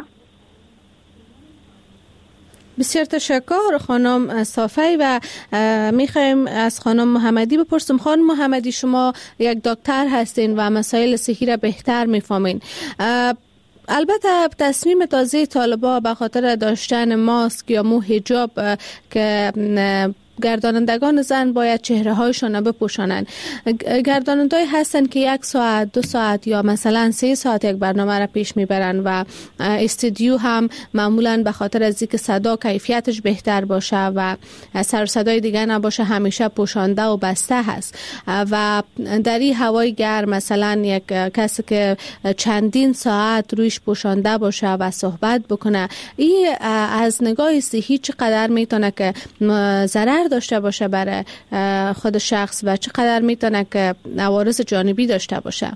بسیار تشکر خانم صافی. و میخوایم از خانم محمدی بپرسم. خانم محمدی، شما یک دکتر هستین و مسائل صحی را بهتر میفهمین. البته تصمیم تازه طالبا به خاطر داشتن ماسک یا حجاب که گردانندگان زن باید چهره هایشان بپوشانند، گرداننده‌ای هستند که 1 ساعت 2 ساعت یا مثلا 3 ساعت یک برنامه را پیش میبرن و استودیو هم معمولا به خاطر از اینکه صدا کیفیتش بهتر باشه و سر صدای دیگه نباشه همیشه پوشانده و بسته هست و در این هوای گرم مثلا یک کسی که چندین ساعت رویش پوشانده باشه و صحبت بکنه، این از نگاه صحی چقدر میتونه که ضرر داشته باشه برای خود شخص و چقدر میتونه که عوارض جانبی داشته باشه؟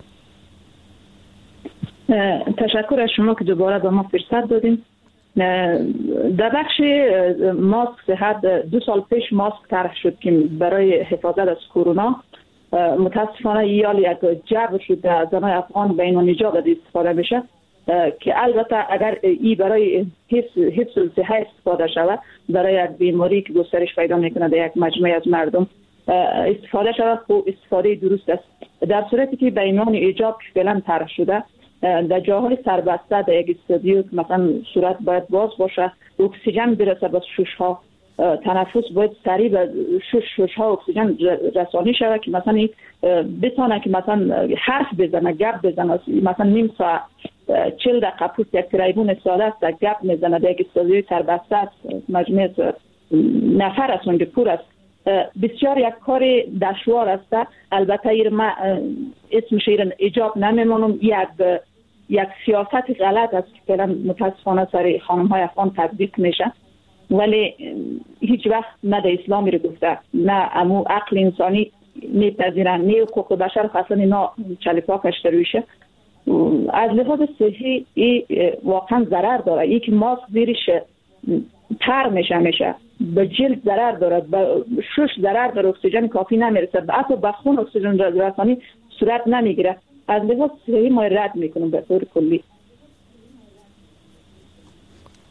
تشکر از شما که دوباره به ما فرصت دادیم. در بخش ماسک صحت 2 سال پیش ماسک طرح شد که برای حفاظت از کرونا. متاسفانه یال یک جبر شد در زنای افغان بین النجاب استفاده بشه که البته اگر ای برای حفظ صحت استفاده شود، برای یک بیماری که گسترش پیدا میکنه در یک مجموعه از مردم استفاده شود، خب استفاده درست است. در صورتی که به عنوان ایجاب فعلا طرح شده در جاهای سربسته در یک استودیو مثلا صورت باید باز باشه، اکسیژن برسه به شش‌ها، تنفس باید سریع به شش‌ها اکسیژن رسانی شود که مثلا بتونه که مثلا حرف بزنه، گپ بزنه، مثلا نیم ساعت 40 دقیقه پشت یک تریبون ساده است گپ میزنه در یک استودیوی سربسته است، مجموعه نفر است اونجا پر است. بسیار یک کار دشوار است. البته ما اسمش ایجاب نمیمونم، یک سیاست غلط است که فعلا متاسفانه سر خانم‌های افغان تطبیق میشه، ولی هیچ وقت نه در اسلامی رو گفته نه امو عقل انسانی میپذیرن، نه حقوق بشر خاصه نه چلیپا کشترویشه. از لحاظ صحی ای واقعا ضرر داره. ای که ماسک زیرش تر میشه به جلد ضرر داره، به شش ضرر داره، اکسیژن کافی نمیرسه، حتی به خون اکسیژن رسانی صورت نمیگیره. از لحاظ صحی ما رد میکنم به طور کلی.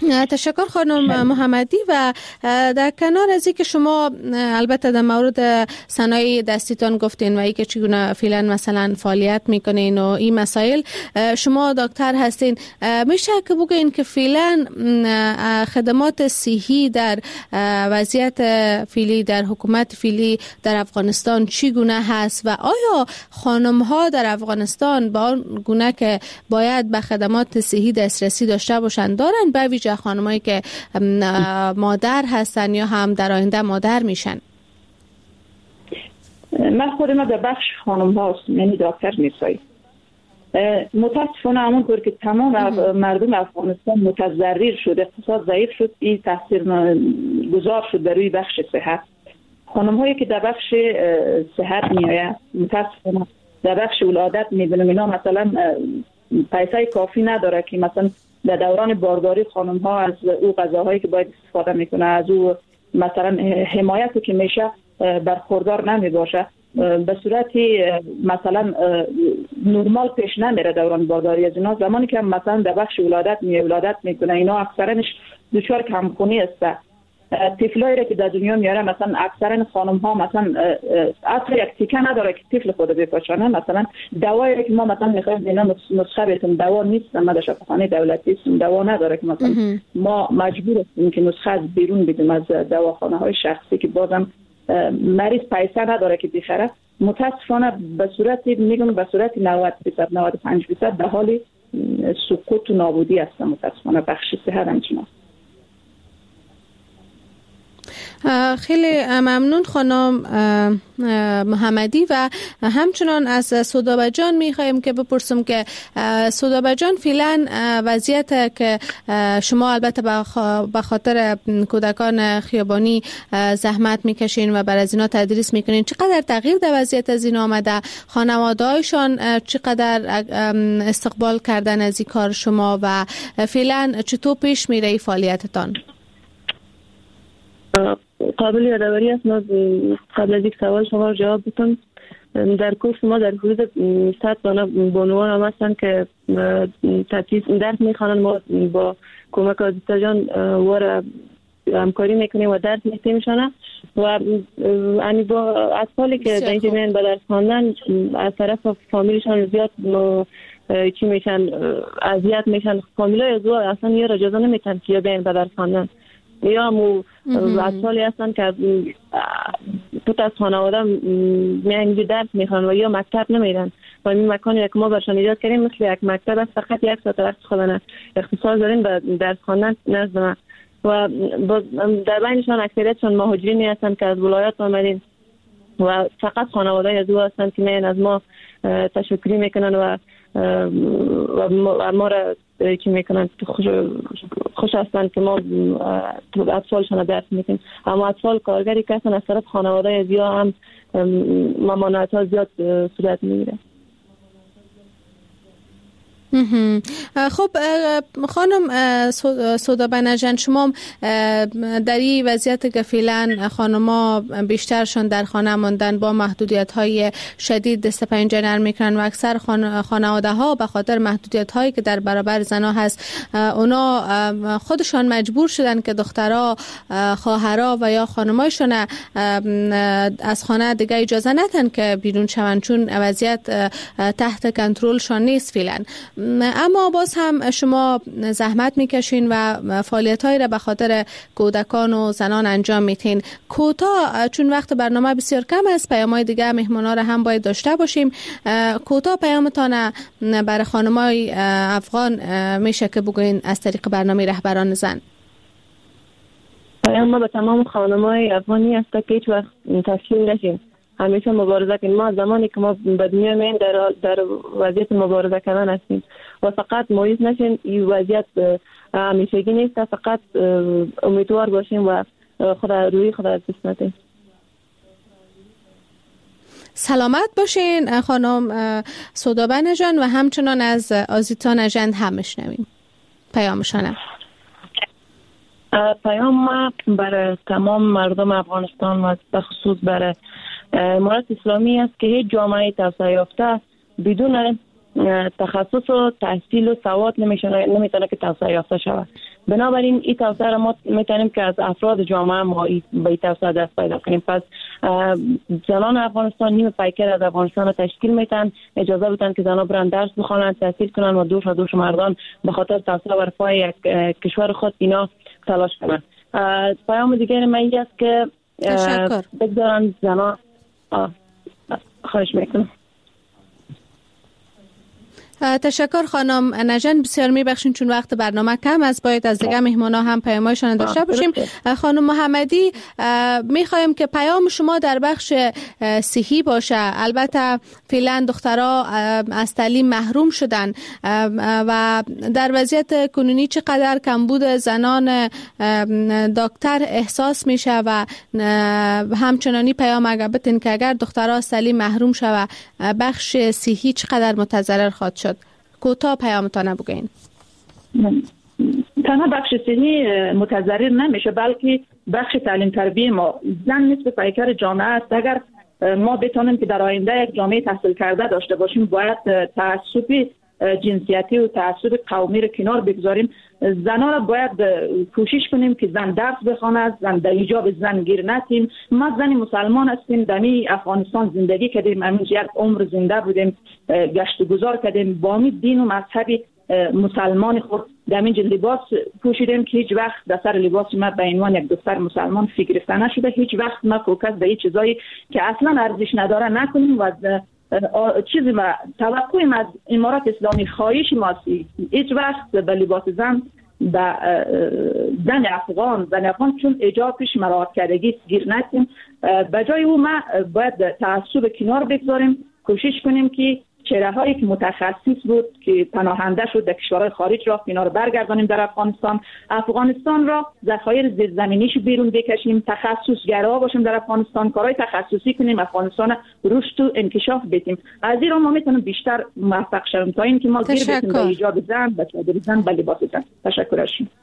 تشکر خانم محمدی. و در کنار از اینکه شما البته در مورد صنایع دستیتان گفتین و اینکه چگونه فعلا مثلا فعالیت میکنین و این مسائل، شما دکتر هستین، میشه که بگین که فعلا خدمات صحی در وضعیت فعلی در حکومت فعلی در افغانستان چگونه هست و آیا خانم ها در افغانستان با آن گونه که باید به خدمات صحی دسترسی داشته باشند دارن، به ویژه خانمایی که مادر هستن یا هم در آینده مادر میشن؟ من خودم در بخش خانم هاست، یعنی دکتر نیستم. متاسفانه همونطور که تمام مردم افغانستان متضرر شد، اقتصاد ضعیف شد، این تاثیر گذار شد در روی بخش صحت. خانم هایی که در بخش صحت میآید متاسفانه در بخش ولادت میبینم اینا مثلا پیسه کافی نداره که مثلا در دوران بارداری خانم ها از او غذاهایی که باید استفاده میکنه، از او مثلا حمایتی که میشه برخوردار نمی باشه، به صورتی مثلا نرمال پیش نمیره دوران بارداری از اینا. زمانی که مثلا در بخش ولادت میکنه اینا اکثرنش دچار کمخونی است. طفلایی را که در دنیا میاره مثلا اکثرا خانم ها مثلا حتی یک تیکه نداره که طفل خود بپاشانه. مثلا دوایی که ما مثلا میخوایم اینا نسخه بهتون دوا نیست، ما در شفاخانه دولتی هستیم دوا نداره که مثلا ما مجبور هستیم که نسخه از بیرون بدیم از دواخانه های شخصی که بازم مریض پیسه نداره که بخره. متاسفانه به صورت میگم به صورت 90% 95% به حال سقوط و نابودی است. متاسفانه بخش صحت همچنان. خیلی ممنون خانم محمدی. و همچنان از سودابه جان میخوایم که بپرسم که سودابه جان فعلا وضعیت که شما البته به خاطر کودکان خیابانی زحمت میکشین و بر از اینا تدریس میکنین، چقدر تغییر در وضعیت از این آمده؟ خانواده هایشان چقدر استقبال کردن از این کار شما و فعلا چطور پیش میره این فعالیتتان؟ قابل یادآوری است. ما قبل از یک سوال شما رو جواب بدم. در کورس ما در حدود 100 بانوان هم هستن که تدریس درس میخوانن. ما با کمک آزیتا جان وارا همکاری میکنیم و درس میتیمشانه و یعنی با اطفالی که در اینجا میان به درس خواندن از طرف فامیلشان زیاد چی میشن، اذیت میشن. فامیلای از اصلا یه را اجازه نمیتن که بیان به درس خواندن. یا مو اطفالی هستن که تو از خانواده میان درس میخوان و یا مکتب نمیرن و این مکانی که ما برشان ایجاد کردیم مثل یک مکتب است، فقط یک ساعت وقت خودن اختصاص داریم به درس خواندن نزد ما. و در بینشان اکثریتشان مهاجرینی هستن که از ولایات آمدین و فقط خانواده از او هستن که میان از ما تشکری میکنن و ما را چی میکنن، خوش هستن که ما اطفالشان درس میکنیم. اما اطفال کارگری که هستن از طرف خانواده زیاد هم ممانعت ها زیاد صورت میگیره. خب خانم سودابه نژند، شما در این وضعیت که فعلا خانم‌ها بیشترشون در خانه ماندن با محدودیت‌های شدید دست پنجه نرم میکنن و اکثر خانواده‌ها به خاطر محدودیت‌هایی که در برابر زن‌ها هست اونا خودشان مجبور شدن که دخترها، خواهرها و یا خانمایشون از خانه دیگه اجازه ندن که بیرون شون چون وضعیت تحت کنترلشان نیست فعلا. اما باز هم شما زحمت میکشین و فعالیت‌هایی را به خاطر کودکان و زنان انجام میتین. کوتاه چون وقت برنامه بسیار کم است، پیام‌های دیگه مهمانا را هم باید داشته باشیم. کوتاه پیامتان برای خانم‌های افغان میشه که بگوین از طریق برنامه رهبران زن؟ پیام ما به تمام خانم‌های افغانی است که هیچ وقت تسلیم نشیم، همیشه مبارزه کنیم. ما زمانی که ما به دنیا میایم در وضعیت مبارزه کردن هستیم و فقط مایوس نشیم. این وضعیت همیشگی نیست، فقط امیدوار باشیم و خدا روی خدا دست ندیم. سلامت باشین خانم سودابه نژند و همچنان از آزیتا نژند هم میشنویم پیامشان. پیام ما برای تمام مردم افغانستان و به خصوص برای امارات اسلامی است که هیچ جامعه توسعه یافته بدون تخصص و تحصیل و سواد نمیتونه که توسعه یافته شود. بنابراین این توسعه را ما میتونیم که از افراد جامعه ما به این توسعه دست پیدا کنیم. پس زنان افغانستان نیم پیکر از افغانستان را تشکیل میتن. اجازه بدن که زنان برن درس بخوانند، تحصیل کنند و دوش مردان به خاطر توسعه و رفاه یک کشور خود اینا تلاش کنند. پیام دیگر من این است که بگذارن زنان خواهش میکنم. تشکر خانم نژن، بسیار میبخشین چون وقت برنامه کم است، باید از دیگه مهمانا هم پیامایشان داشته باشیم. خانم محمدی، میخوایم که پیام شما در بخش صحی باشه. البته فعلا دخترها از تعلیم محروم شدن و در وضعیت کنونی چقدر کمبود زنان دکتر احساس میشه و همچنانی پیام اگر بتین که اگر دخترها از تعلیم محروم شوه بخش صحی چقدر متضرر خواهد شد. کوتاه پیامتان بگین. تنها بخش صحی متضرر نمیشه، بلکه بخش تعلیم تربیه ما زن نصف پیکر جامعه است. اگر ما بتونیم که در آینده یک جامعه تحصیل کرده داشته باشیم، باید تعصب جنسیتی و تعصب قومی رو کنار بگذاریم. زنان را باید کوشش کنیم که زن درس بخواند، زن در حجاب زن گیر نتیم. ما زن مسلمان هستیم، در افغانستان زندگی کردیم، همین یک عمر زنده بودیم، گشت و گذار کردیم، با می دین و مذهبی مسلمان خود در اینجا لباس پوشیدیم که هیچ وقت در سر لباس ما به عنوان یک دختر مسلمان فکر گرفته نشده. هیچ وقت ما فوکس به چیزایی که اصلا ارزش نداره نکنیم و چیزی ما توقعیم از امارات اسلامی خواهش ماست هیچ وقت به لباس زن به زن افغان چون حجابش مراعات کردگی گیر نتیم. به جای او ما باید تعصب کنار بگذاریم، کوشش کنیم که چهره هایی که متخصص بود که پناهنده شد در کشورهای خارج را اینا رو برگردانیم در افغانستان را ذخایر زیرزمینیش بیرون بکشیم، تخصصگرا باشیم در افغانستان، کارهای تخصصی کنیم، افغانستان رشد و انکشاف بدیم. از این را ما میتونیم بیشتر موفق شویم تا اینکه ما گیر بتیم به حجاب زن، به چادر زن، به لباس زن. تشکر از شما.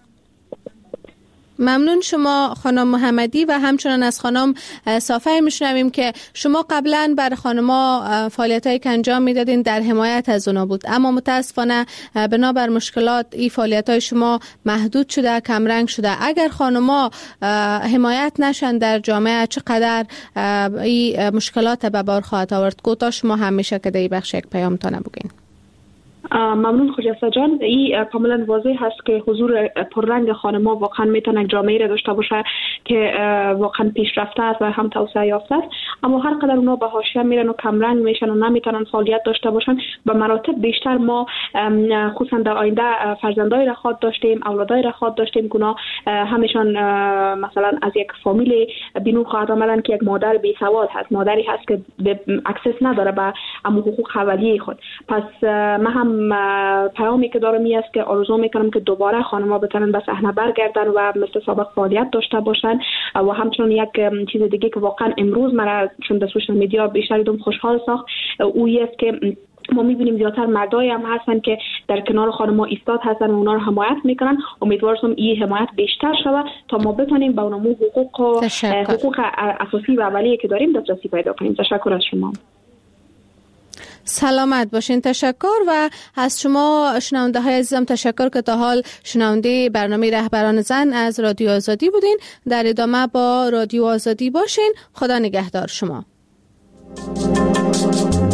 ممنون شما خانم محمدی و همچنان از خانم صافی میشنویم که شما قبلا بر خانما فعالیتایی که انجام میدادین در حمایت از اونا بود، اما متاسفانه بنابر مشکلات این فعالیتای شما محدود شده، کمرنگ شده. اگر خانما حمایت نشن در جامعه چقدر این مشکلات به بار خواهد آورد؟ کوتاه شما همیشه که در این بخش یک پیامتان بگین. ممنون خجسته جان. این کاملا واضح هست که حضور پررنگ خانم‌ها واقعا میتونه جامعه را داشته باشه که واقعا پیشرفته است و هم توسعه یافته است، اما هر قدر اونا به حاشیه میرن و کمرنگ میشن و نمیتونن فعالیت داشته باشن. به مراتب بیشتر ما خصوصا در آینده فرزندای را خواد داشتیم، اولادای را خواد داشتیم که همشان مثلا از یک فامیل بینو خواهد آمدن که یک مادر بی سواد هست، مادری هست که اکسس نداره به حقوق اولیه خود. پس ما هم پیامی که دارم است که آرزو میکنم که دوباره خانم‌ها بتونن به صحنه برگردن و مثل سابق فعالیت داشته باشن. و همچنین یک چیز دیگه که واقعا امروز مرا چون در سوشال میدیا بیشتر دیدم خوشحال ساخت، اویی است که ما میبینیم زیادتر مردای هم هستن که در کنار خانم‌ها ایستاد هستن و اونا رو حمایت میکنن. امیدوارم این حمایت بیشتر شود تا ما بتونیم به اونمو حقوق اساسی و اولیه که داریم دسترسی پیدا کنیم. تشکر از شما. سلامت باشین. تشکر و از شما شنونده های عزیزم تشکر که تا حال شنونده برنامه رهبران زن از رادیو آزادی بودین. در ادامه با رادیو آزادی باشین. خدا نگهدار شما.